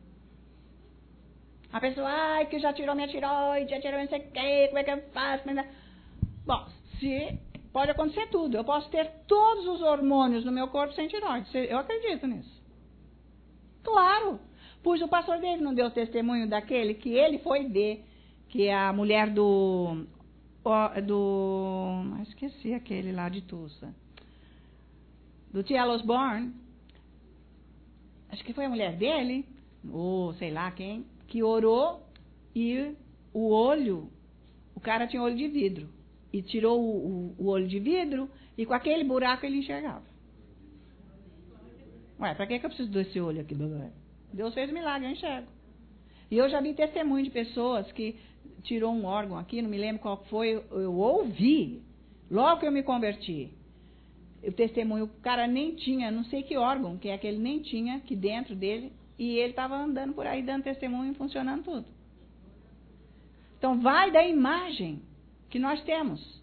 A pessoa, que já tirou minha tireoide, já tirou não sei o quê, como é que eu faço? Bom, pode acontecer tudo. Eu posso ter todos os hormônios no meu corpo sem tireoide. Eu acredito nisso. Claro. Pois o pastor David não deu testemunho daquele que ele foi ver, que a mulher esqueci aquele lá de Tulsa. Do T.L. Osborne. Acho que foi a mulher dele, ou sei lá quem, que orou e o cara tinha olho de vidro. E tirou o olho de vidro e com aquele buraco ele enxergava. Ué, pra que eu preciso desse olho aqui? Deus fez milagre, eu enxergo. E eu já vi testemunho de pessoas que tirou um órgão aqui, não me lembro qual foi, eu ouvi, logo que eu me converti. O testemunho, o cara nem tinha, não sei que órgão, que é que ele nem tinha aqui dentro dele, e ele estava andando por aí dando testemunho e funcionando tudo. Então, vai da imagem que nós temos.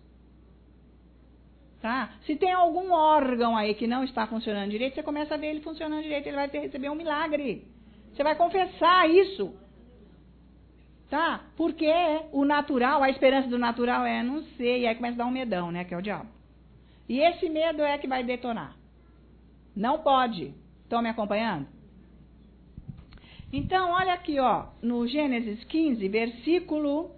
Tá? Se tem algum órgão aí que não está funcionando direito, você começa a ver ele funcionando direito, ele vai receber um milagre. Você vai confessar isso. Tá? Porque o natural, a esperança do natural é não sei, e aí começa a dar um medão, né? Que é o diabo. E esse medo é que vai detonar. Não pode. Estão me acompanhando? Então, olha aqui, ó, no Gênesis 15, versículo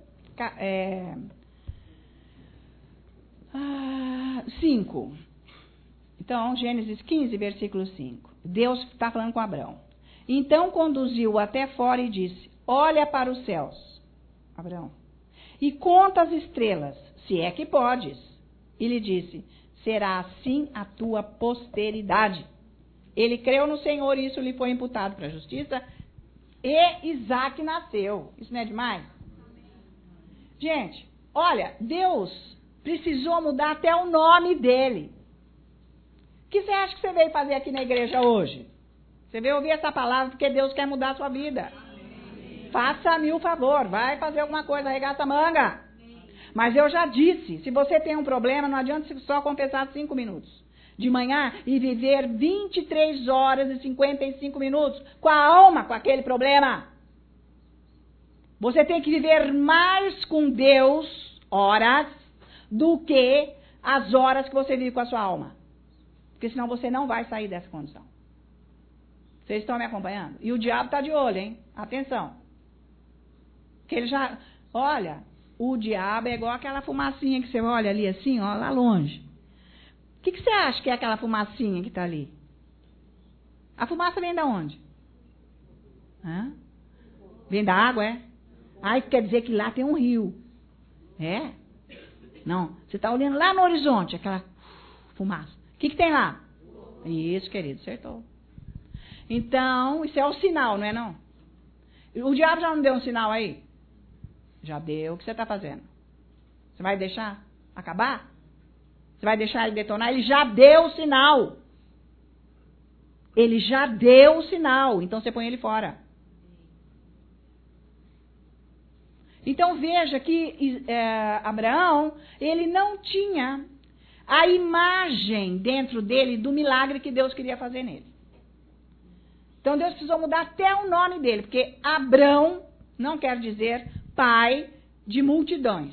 5. Então, Gênesis 15, versículo 5. Deus está falando com Abraão. Então conduziu-o até fora e disse: olha para os céus, Abraão, e conta as estrelas, se é que podes. E lhe disse: será assim a tua posteridade. Ele creu no Senhor e isso lhe foi imputado para a justiça. E Isaac nasceu. Isso não é demais? Gente, olha, Deus precisou mudar até o nome dele. O que você acha que você veio fazer aqui na igreja hoje? Você veio ouvir essa palavra porque Deus quer mudar a sua vida. Faça-me o favor, vai fazer alguma coisa, arregaça a manga. Mas eu já disse, se você tem um problema, não adianta só confessar 5 minutos de manhã e viver 23 horas e 55 minutos com a alma, com aquele problema. Você tem que viver mais com Deus, horas, do que as horas que você vive com a sua alma. Porque senão você não vai sair dessa condição. Vocês estão me acompanhando? E o diabo está de olho, hein? Atenção. Que ele já... Olha, o diabo é igual aquela fumacinha que você olha ali assim, ó, lá longe. O que você acha que é aquela fumacinha que está ali? A fumaça vem de onde? Hã? Vem da água, é? Ai, quer dizer que lá tem um rio. É? Não, você está olhando lá no horizonte, aquela fumaça. O que tem lá? Isso, querido, acertou. Então, isso é o sinal, não é não? O diabo já não deu um sinal aí? Já deu. O que você está fazendo? Você vai deixar acabar? Você vai deixar ele detonar? Ele já deu o sinal. Ele já deu o sinal. Então, você põe ele fora. Então, veja que Abraão, ele não tinha a imagem dentro dele do milagre que Deus queria fazer nele. Então, Deus precisou mudar até o nome dele, porque Abrão não quer dizer pai de multidões.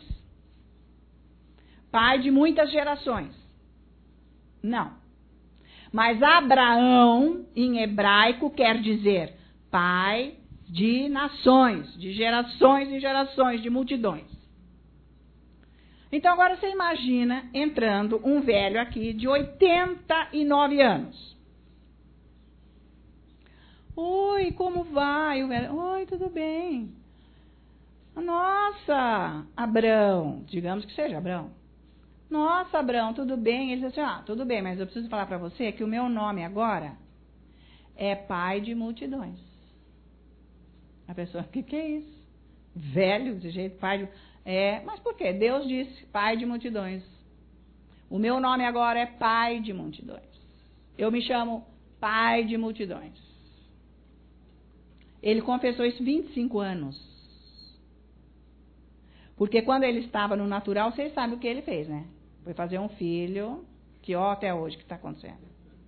Pai de muitas gerações. Não. Mas Abraão, em hebraico, quer dizer pai de nações, de gerações em gerações, de multidões. Então, agora você imagina entrando um velho aqui de 89 anos. Oi, como vai? O velho, oi, tudo bem. Nossa, Abrão, digamos que seja Abrão. Nossa, Abrão, tudo bem? Ele disse assim, tudo bem, mas eu preciso falar para você que o meu nome agora é pai de multidões. A pessoa, o que é isso? Velho, desse jeito, pai de... mas por quê? Deus disse pai de multidões. O meu nome agora é pai de multidões. Eu me chamo pai de multidões. Ele confessou isso 25 anos. Porque quando ele estava no natural, vocês sabem o que ele fez, né? Foi fazer um filho, que ó, até hoje, o que está acontecendo?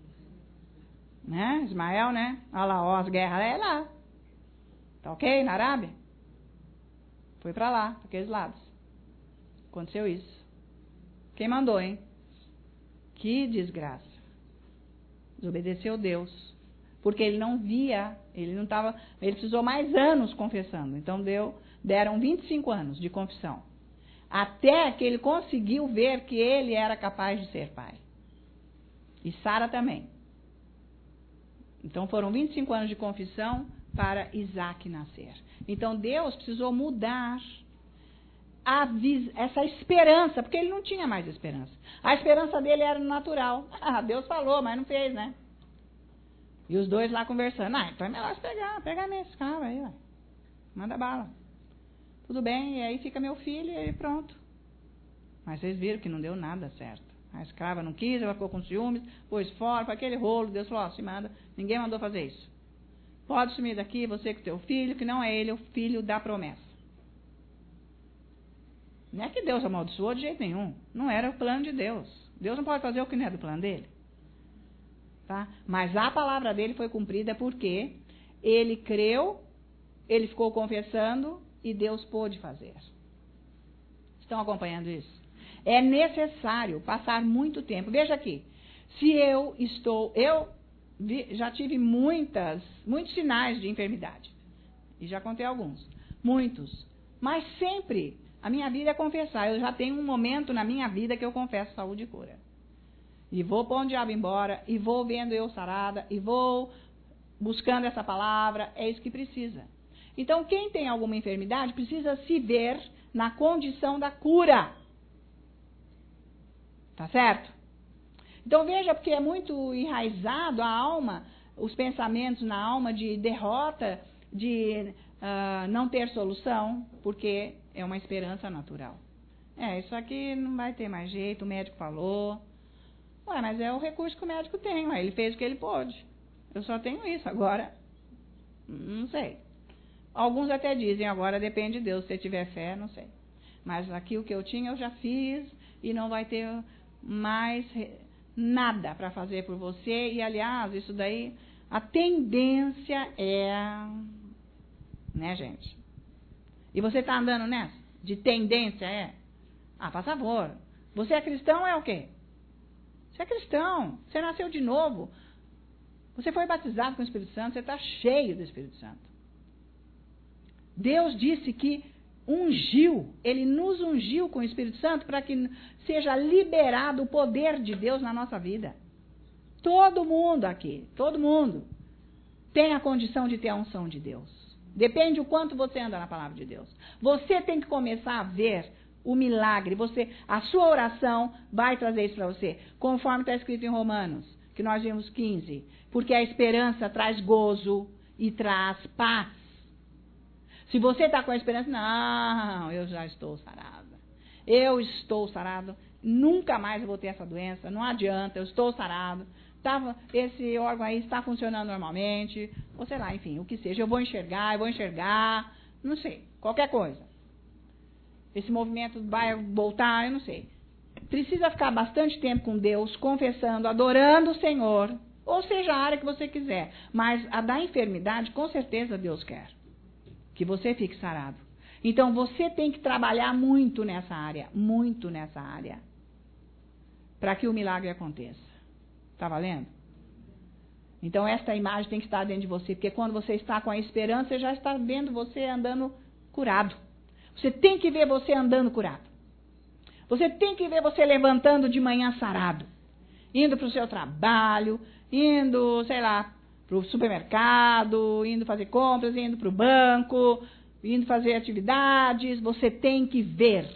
Né? Ismael, né? Olha lá, ó, as guerras, é lá. Tá ok? Na Arábia? Foi para lá, para aqueles lados. Aconteceu isso. Quem mandou, hein? Que desgraça. Desobedeceu Deus. Porque ele não via, ele não estava, ele precisou mais anos confessando. Então deram 25 anos de confissão. Até que ele conseguiu ver que ele era capaz de ser pai. E Sara também. Então foram 25 anos de confissão para Isaac nascer. Então Deus precisou mudar essa esperança, porque ele não tinha mais esperança. A esperança dele era no natural. Deus falou, mas não fez, né? E os dois lá conversando. Então é melhor você pegar nesse cara aí, ó. Manda bala. Tudo bem, e aí fica meu filho e aí pronto. Mas vocês viram que não deu nada certo. A escrava não quis, ela ficou com ciúmes, pôs fora, foi aquele rolo. Deus falou, se manda. Ninguém mandou fazer isso. Pode sumir daqui, você com teu filho, que não é ele, é o filho da promessa. Não é que Deus amaldiçoou de jeito nenhum. Não era o plano de Deus. Deus não pode fazer o que não é do plano dele. Tá? Mas a palavra dele foi cumprida porque ele creu, ele ficou confessando e Deus pôde fazer. Estão acompanhando isso? É necessário passar muito tempo. Veja aqui, se eu já tive muitos sinais de enfermidade. E já contei alguns. Muitos. Mas sempre a minha vida é confessar. Eu já tenho um momento na minha vida que eu confesso saúde e cura. E vou pôr o diabo embora, e vou vendo eu sarada, e vou buscando essa palavra. É isso que precisa. Então, quem tem alguma enfermidade precisa se ver na condição da cura. Tá certo? Então, veja, porque é muito enraizado a alma, os pensamentos na alma de derrota, de não ter solução, porque é uma esperança natural. Isso aqui não vai ter mais jeito, o médico falou. Mas é o recurso que o médico tem, ele fez o que ele pôde. Eu só tenho isso, agora, não sei. Alguns até dizem, agora depende de Deus, se tiver fé, não sei. Mas aqui o que eu tinha, eu já fiz, e não vai ter mais nada para fazer por você. E, aliás, isso daí, a tendência é... Né, gente? E você está andando nessa? De tendência é? Por favor. Você é cristão, é o quê? Você é cristão, você nasceu de novo. Você foi batizado com o Espírito Santo, você está cheio do Espírito Santo. Deus disse que ungiu, Ele nos ungiu com o Espírito Santo para que seja liberado o poder de Deus na nossa vida. Todo mundo aqui, todo mundo tem a condição de ter a unção de Deus. Depende o quanto você anda na palavra de Deus. Você tem que começar a ver o milagre. A sua oração vai trazer isso para você. Conforme está escrito em Romanos, que nós vimos 15. Porque a esperança traz gozo e traz paz. Se você está com a esperança, não, eu já estou sarada. Eu estou sarado. Nunca mais eu vou ter essa doença. Não adianta, eu estou sarado. Esse órgão aí está funcionando normalmente. Ou sei lá, enfim, o que seja. Eu vou enxergar. Não sei, qualquer coisa. Esse movimento vai voltar, eu não sei. Precisa ficar bastante tempo com Deus, confessando, adorando o Senhor. Ou seja, a área que você quiser. Mas a da enfermidade, com certeza Deus quer. Que você fique sarado. Então, você tem que trabalhar muito nessa área. Muito nessa área. Para que o milagre aconteça. Está valendo? Então, esta imagem tem que estar dentro de você. Porque quando você está com a esperança, você já está vendo você andando curado. Você tem que ver você andando curado. Você tem que ver você levantando de manhã sarado. Indo para o seu trabalho, indo, sei lá, para o supermercado, indo fazer compras, indo para o banco, indo fazer atividades. Você tem que ver.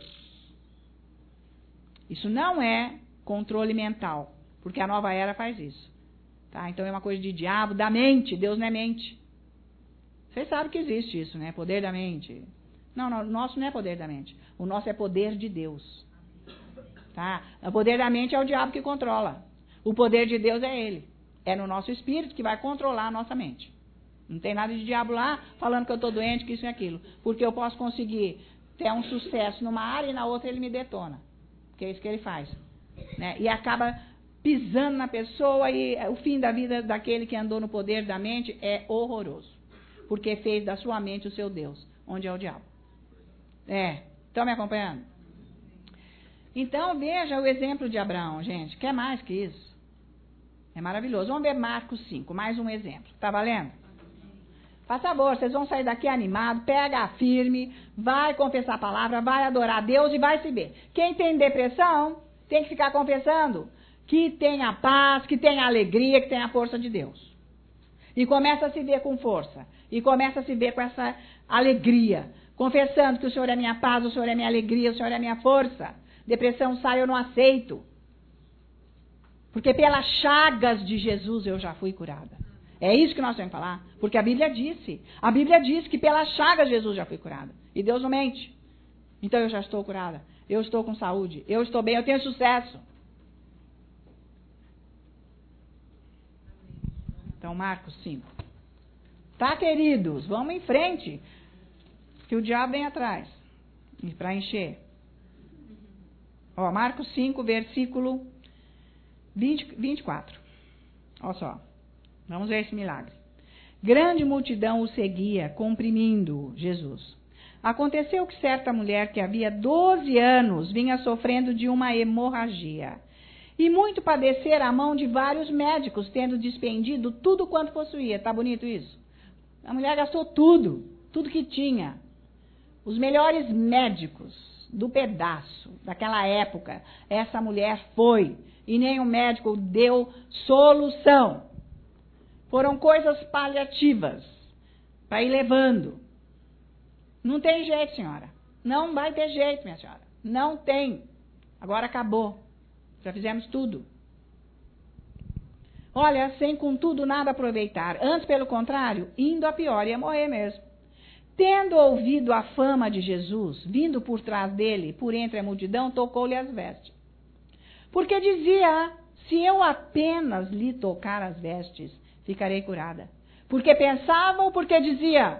Isso não é controle mental, porque a nova era faz isso. Tá? Então é uma coisa de diabo, da mente. Deus não é mente. Vocês sabem que existe isso, né? Poder da mente. Não, o nosso não é poder da mente. O nosso é poder de Deus. Tá? O poder da mente é o diabo que controla. O poder de Deus é Ele. É no nosso espírito que vai controlar a nossa mente. Não tem nada de diabo lá falando que eu estou doente, que isso e aquilo. Porque eu posso conseguir ter um sucesso numa área e na outra ele me detona. Porque é isso que ele faz. Né? E acaba pisando na pessoa e o fim da vida daquele que andou no poder da mente é horroroso. Porque fez da sua mente o seu Deus, onde é o diabo. Estão me acompanhando? Então, veja o exemplo de Abraão, gente. Quer mais que isso? É maravilhoso. Vamos ver Marcos 5, mais um exemplo. Tá valendo? Faz favor, vocês vão sair daqui animados, pega firme, vai confessar a palavra, vai adorar a Deus e vai se ver. Quem tem depressão, tem que ficar confessando que tem a paz, que tem a alegria, que tem a força de Deus. E começa a se ver com força. E começa a se ver com essa alegria. Confessando que o Senhor é minha paz, o Senhor é minha alegria, o Senhor é minha força. Depressão sai, eu não aceito. Porque pelas chagas de Jesus eu já fui curada. É isso que nós temos que falar. Porque a Bíblia disse. A Bíblia diz que pelas chagas de Jesus já fui curada. E Deus não mente. Então eu já estou curada. Eu estou com saúde. Eu estou bem. Eu tenho sucesso. Então, Marcos 5. Tá, queridos? Vamos em frente. Que o diabo vem atrás. Para encher. Ó, Marcos 5, versículo 24. Olha só. Vamos ver esse milagre. Grande multidão o seguia, comprimindo Jesus. Aconteceu que certa mulher que havia 12 anos vinha sofrendo de uma hemorragia. E muito padecera a mão de vários médicos, tendo despendido tudo quanto possuía. Tá bonito isso? A mulher gastou tudo que tinha. Os melhores médicos do pedaço, daquela época, essa mulher foi. E nenhum médico deu solução. Foram coisas paliativas, para ir levando. Não tem jeito, senhora. Não vai ter jeito, minha senhora. Não tem. Agora acabou. Já fizemos tudo. Olha, sem contudo nada aproveitar. Antes, pelo contrário, indo a pior, ia morrer mesmo. Tendo ouvido a fama de Jesus, vindo por trás dele, por entre a multidão, tocou-lhe as vestes. Porque dizia, se eu apenas lhe tocar as vestes, ficarei curada. Porque pensava ou porque dizia?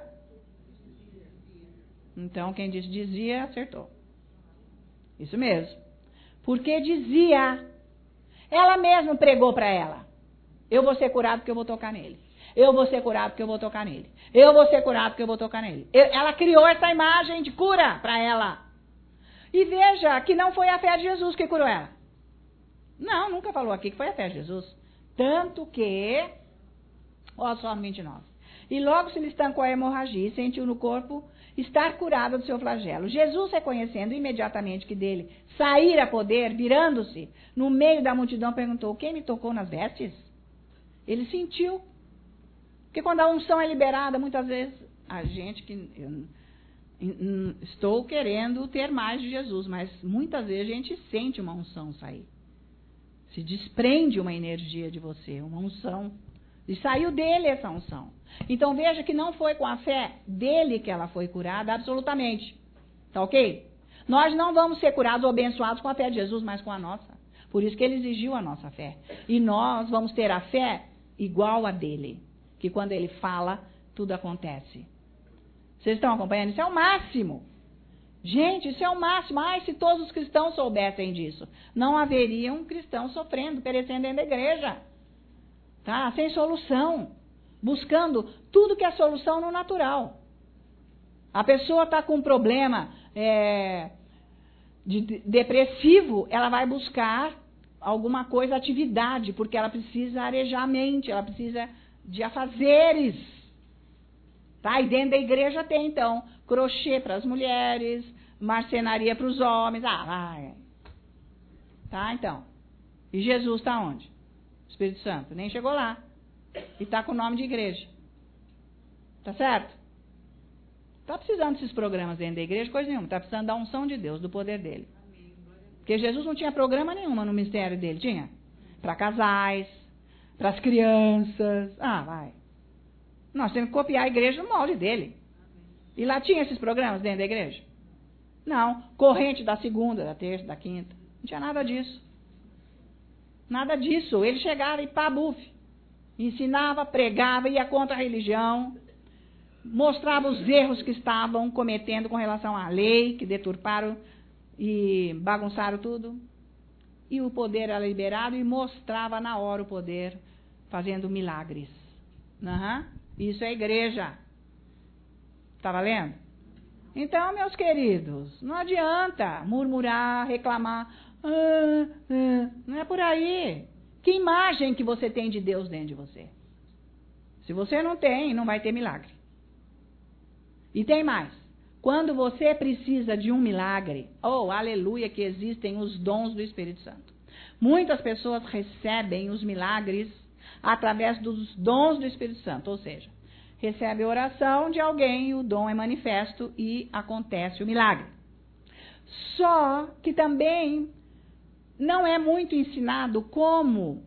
Então, quem dizia, acertou. Isso mesmo. Porque dizia. Ela mesma pregou para ela. Eu vou ser curado porque eu vou tocar nele. Eu vou ser curado porque eu vou tocar nele. Eu vou ser curado porque eu vou tocar nele. Ela criou essa imagem de cura para ela. E veja que não foi a fé de Jesus que curou ela. Não, nunca falou aqui que foi a fé de Jesus. Tanto que, ó, só no 29. E logo se lhe estancou a hemorragia e sentiu no corpo estar curada do seu flagelo. Jesus, reconhecendo imediatamente que dele saíra poder, virando-se no meio da multidão, perguntou: quem me tocou nas vestes? Ele sentiu. Porque quando a unção é liberada, muitas vezes, a gente que... estou querendo ter mais de Jesus, mas muitas vezes a gente sente uma unção sair. Se desprende uma energia de você, uma unção. E saiu dele essa unção. Então veja que não foi com a fé dele que ela foi curada, absolutamente. Tá ok? Nós não vamos ser curados ou abençoados com a fé de Jesus, mas com a nossa. Por isso que ele exigiu a nossa fé. E nós vamos ter a fé igual a dele. Que quando ele fala, tudo acontece. Vocês estão acompanhando? Isso é o máximo. Gente, isso é o máximo. Ai, se todos os cristãos soubessem disso. Não haveria um cristão sofrendo, perecendo dentro da igreja. Tá? Sem solução. Buscando tudo que é solução no natural. A pessoa está com um problema depressivo, ela vai buscar alguma coisa, atividade, porque ela precisa arejar a mente, ela precisa de afazeres. Tá? E dentro da igreja tem, então, crochê para as mulheres, marcenaria para os homens. Ah, vai. Tá, então. E Jesus está onde? O Espírito Santo. Nem chegou lá. E está com o nome de igreja. Tá certo? Está precisando desses programas dentro da igreja, coisa nenhuma. Está precisando da unção de Deus, do poder dele. Porque Jesus não tinha programa nenhum no ministério dele. Tinha? Para casais, para as crianças. Ah, vai. Nós temos que copiar a igreja no molde dele. E lá tinha esses programas dentro da igreja? Não. Corrente da segunda, da terça, da quinta. Não tinha nada disso. Nada disso. Ele chegava e pá, buf. Ensinava, pregava, ia contra a religião. Mostrava os erros que estavam cometendo com relação à lei, que deturparam e bagunçaram tudo. E o poder era liberado e mostrava na hora o poder, fazendo milagres. Isso é igreja. Está valendo? Então, meus queridos, não adianta murmurar, reclamar. Não é por aí. Que imagem que você tem de Deus dentro de você? Se você não tem, não vai ter milagre. E tem mais. Quando você precisa de um milagre, oh, aleluia, que existem os dons do Espírito Santo. Muitas pessoas recebem os milagres através dos dons do Espírito Santo, ou seja, recebe a oração de alguém, o dom é manifesto e acontece o milagre. Só que também não é muito ensinado como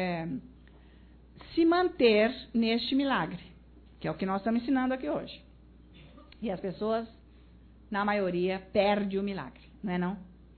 se manter neste milagre, que é o que nós estamos ensinando aqui hoje. E as pessoas, na maioria, perdem o milagre, não é não?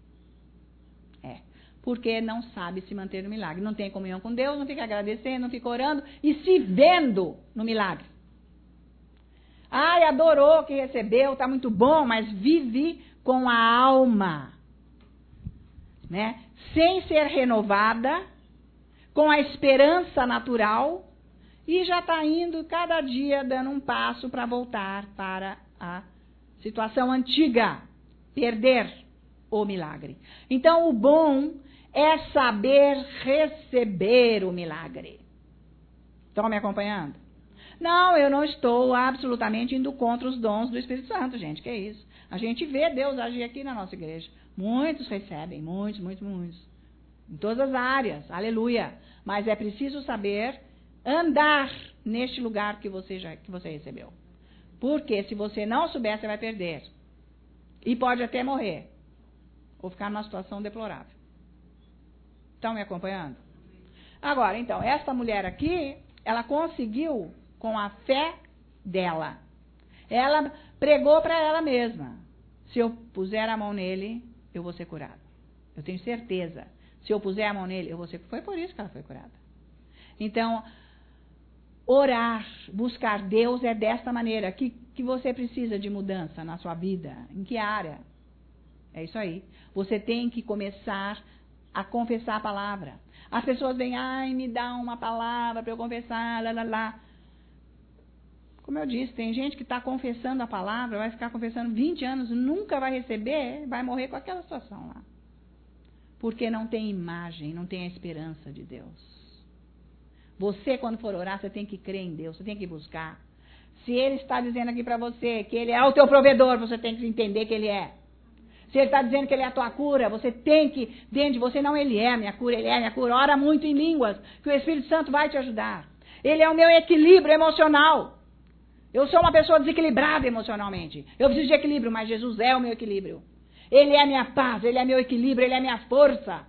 Porque não sabe se manter no milagre. Não tem comunhão com Deus, não fica agradecendo, não fica orando e se vendo no milagre. Ai, adorou que recebeu, está muito bom, mas vive com a alma, né? Sem ser renovada, com a esperança natural e já está indo cada dia dando um passo para voltar para a situação antiga, perder o milagre. Então, o bom é saber receber o milagre. Estão me acompanhando? Não, eu não estou absolutamente indo contra os dons do Espírito Santo, gente, que é isso. A gente vê Deus agir aqui na nossa igreja. Muitos recebem, muitos. Em todas as áreas, aleluia. Mas é preciso saber andar neste lugar que você recebeu. Porque se você não souber, você vai perder. E pode até morrer. Ou ficar numa situação deplorável. Estão me acompanhando? Agora, então, essa mulher aqui, ela conseguiu com a fé dela. Ela pregou para ela mesma. Se eu puser a mão nele, eu vou ser curada. Eu tenho certeza. Se eu puser a mão nele, eu vou ser... Foi por isso que ela foi curada. Então, orar, buscar Deus é desta maneira. Que você precisa de mudança na sua vida? Em que área? É isso aí. Você tem que começar a confessar a palavra. As pessoas vêm, ai, me dá uma palavra para eu confessar, lá. Como eu disse, tem gente que está confessando a palavra, vai ficar confessando 20 anos, nunca vai receber, vai morrer com aquela situação lá. Porque não tem imagem, não tem a esperança de Deus. Você, quando for orar, você tem que crer em Deus, você tem que buscar. Se Ele está dizendo aqui para você que Ele é o teu provedor, você tem que entender que Ele é. Se Ele está dizendo que Ele é a tua cura, você tem que, dentro de você, não, Ele é a minha cura, Ele é a minha cura. Ora muito em línguas, que o Espírito Santo vai te ajudar. Ele é o meu equilíbrio emocional. Eu sou uma pessoa desequilibrada emocionalmente. Eu preciso de equilíbrio, mas Jesus é o meu equilíbrio. Ele é a minha paz, Ele é meu equilíbrio, Ele é minha força.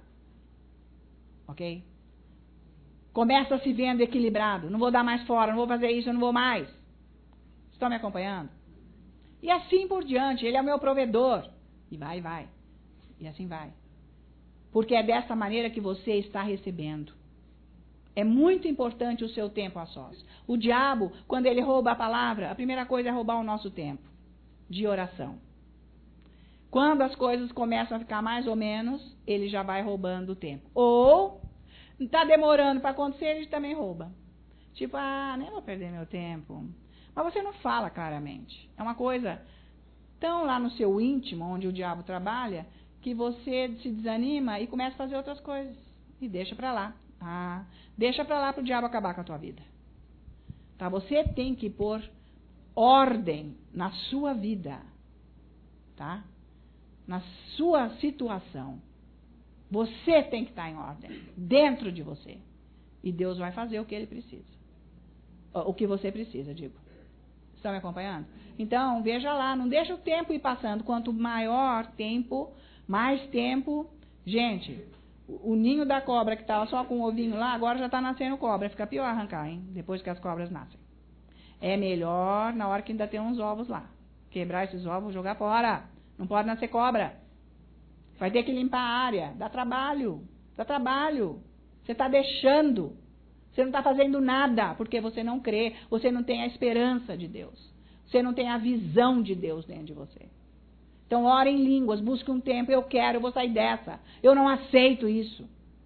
Ok? Começa se vendo equilibrado. Não vou dar mais fora, não vou fazer isso, eu não vou mais. Estão me acompanhando? E assim por diante. Ele é o meu provedor. E vai, e vai. E assim vai. Porque é dessa maneira que você está recebendo. É muito importante o seu tempo a sós. O diabo, quando ele rouba a palavra, a primeira coisa é roubar o nosso tempo de oração. Quando as coisas começam a ficar mais ou menos, ele já vai roubando o tempo. Ou está demorando para acontecer, ele também rouba. Tipo, nem vou perder meu tempo. Mas você não fala claramente. É uma coisa tão lá no seu íntimo, onde o diabo trabalha, que você se desanima e começa a fazer outras coisas. E deixa para lá. Deixa para lá para o diabo acabar com a tua vida. Tá? Você tem que pôr ordem na sua vida. Tá? Na sua situação. Você tem que estar em ordem. Dentro de você. E Deus vai fazer o que Ele precisa. O que você precisa, digo. Estão me acompanhando? Então, veja lá, não deixa o tempo ir passando. Quanto maior tempo, mais tempo. Gente, o ninho da cobra que estava só com o ovinho lá, agora já está nascendo cobra. Fica pior arrancar, hein? Depois que as cobras nascem. É melhor na hora que ainda tem uns ovos lá. Quebrar esses ovos, jogar fora. Não pode nascer cobra. Vai ter que limpar a área. Dá trabalho. Dá trabalho. Você está deixando. Você não está fazendo nada porque você não crê. Você não tem a esperança de Deus. Você não tem a visão de Deus dentro de você. Então, ore em línguas. Busque um tempo. Eu quero, eu vou sair dessa. Eu não aceito isso.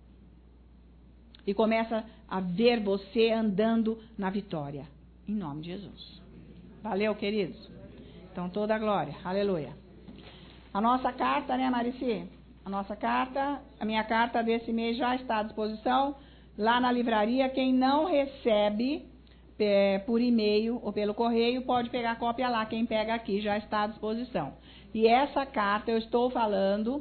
E começa a ver você andando na vitória. Em nome de Jesus. Valeu, queridos? Então, toda a glória. Aleluia. A nossa carta, né, Marici? A minha carta desse mês já está à disposição lá na livraria. Quem não recebe por e-mail ou pelo correio pode pegar a cópia lá. Quem pega aqui já está à disposição. E essa carta eu estou falando,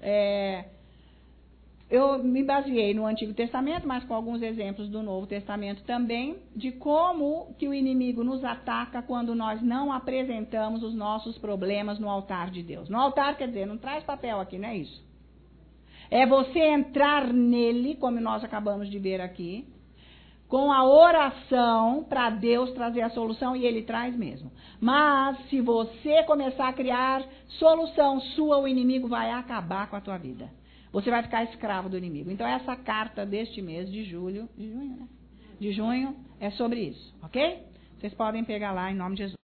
eu me baseei no Antigo Testamento, mas com alguns exemplos do Novo Testamento também, de como que o inimigo nos ataca quando nós não apresentamos os nossos problemas no altar de Deus. No altar quer dizer, não traz papel aqui, não é isso? É você entrar nele, como nós acabamos de ver aqui, com a oração para Deus trazer a solução, e Ele traz mesmo. Mas, se você começar a criar solução sua, o inimigo vai acabar com a tua vida. Você vai ficar escravo do inimigo. Então, essa carta deste mês de junho é sobre isso, ok? Vocês podem pegar lá em nome de Jesus.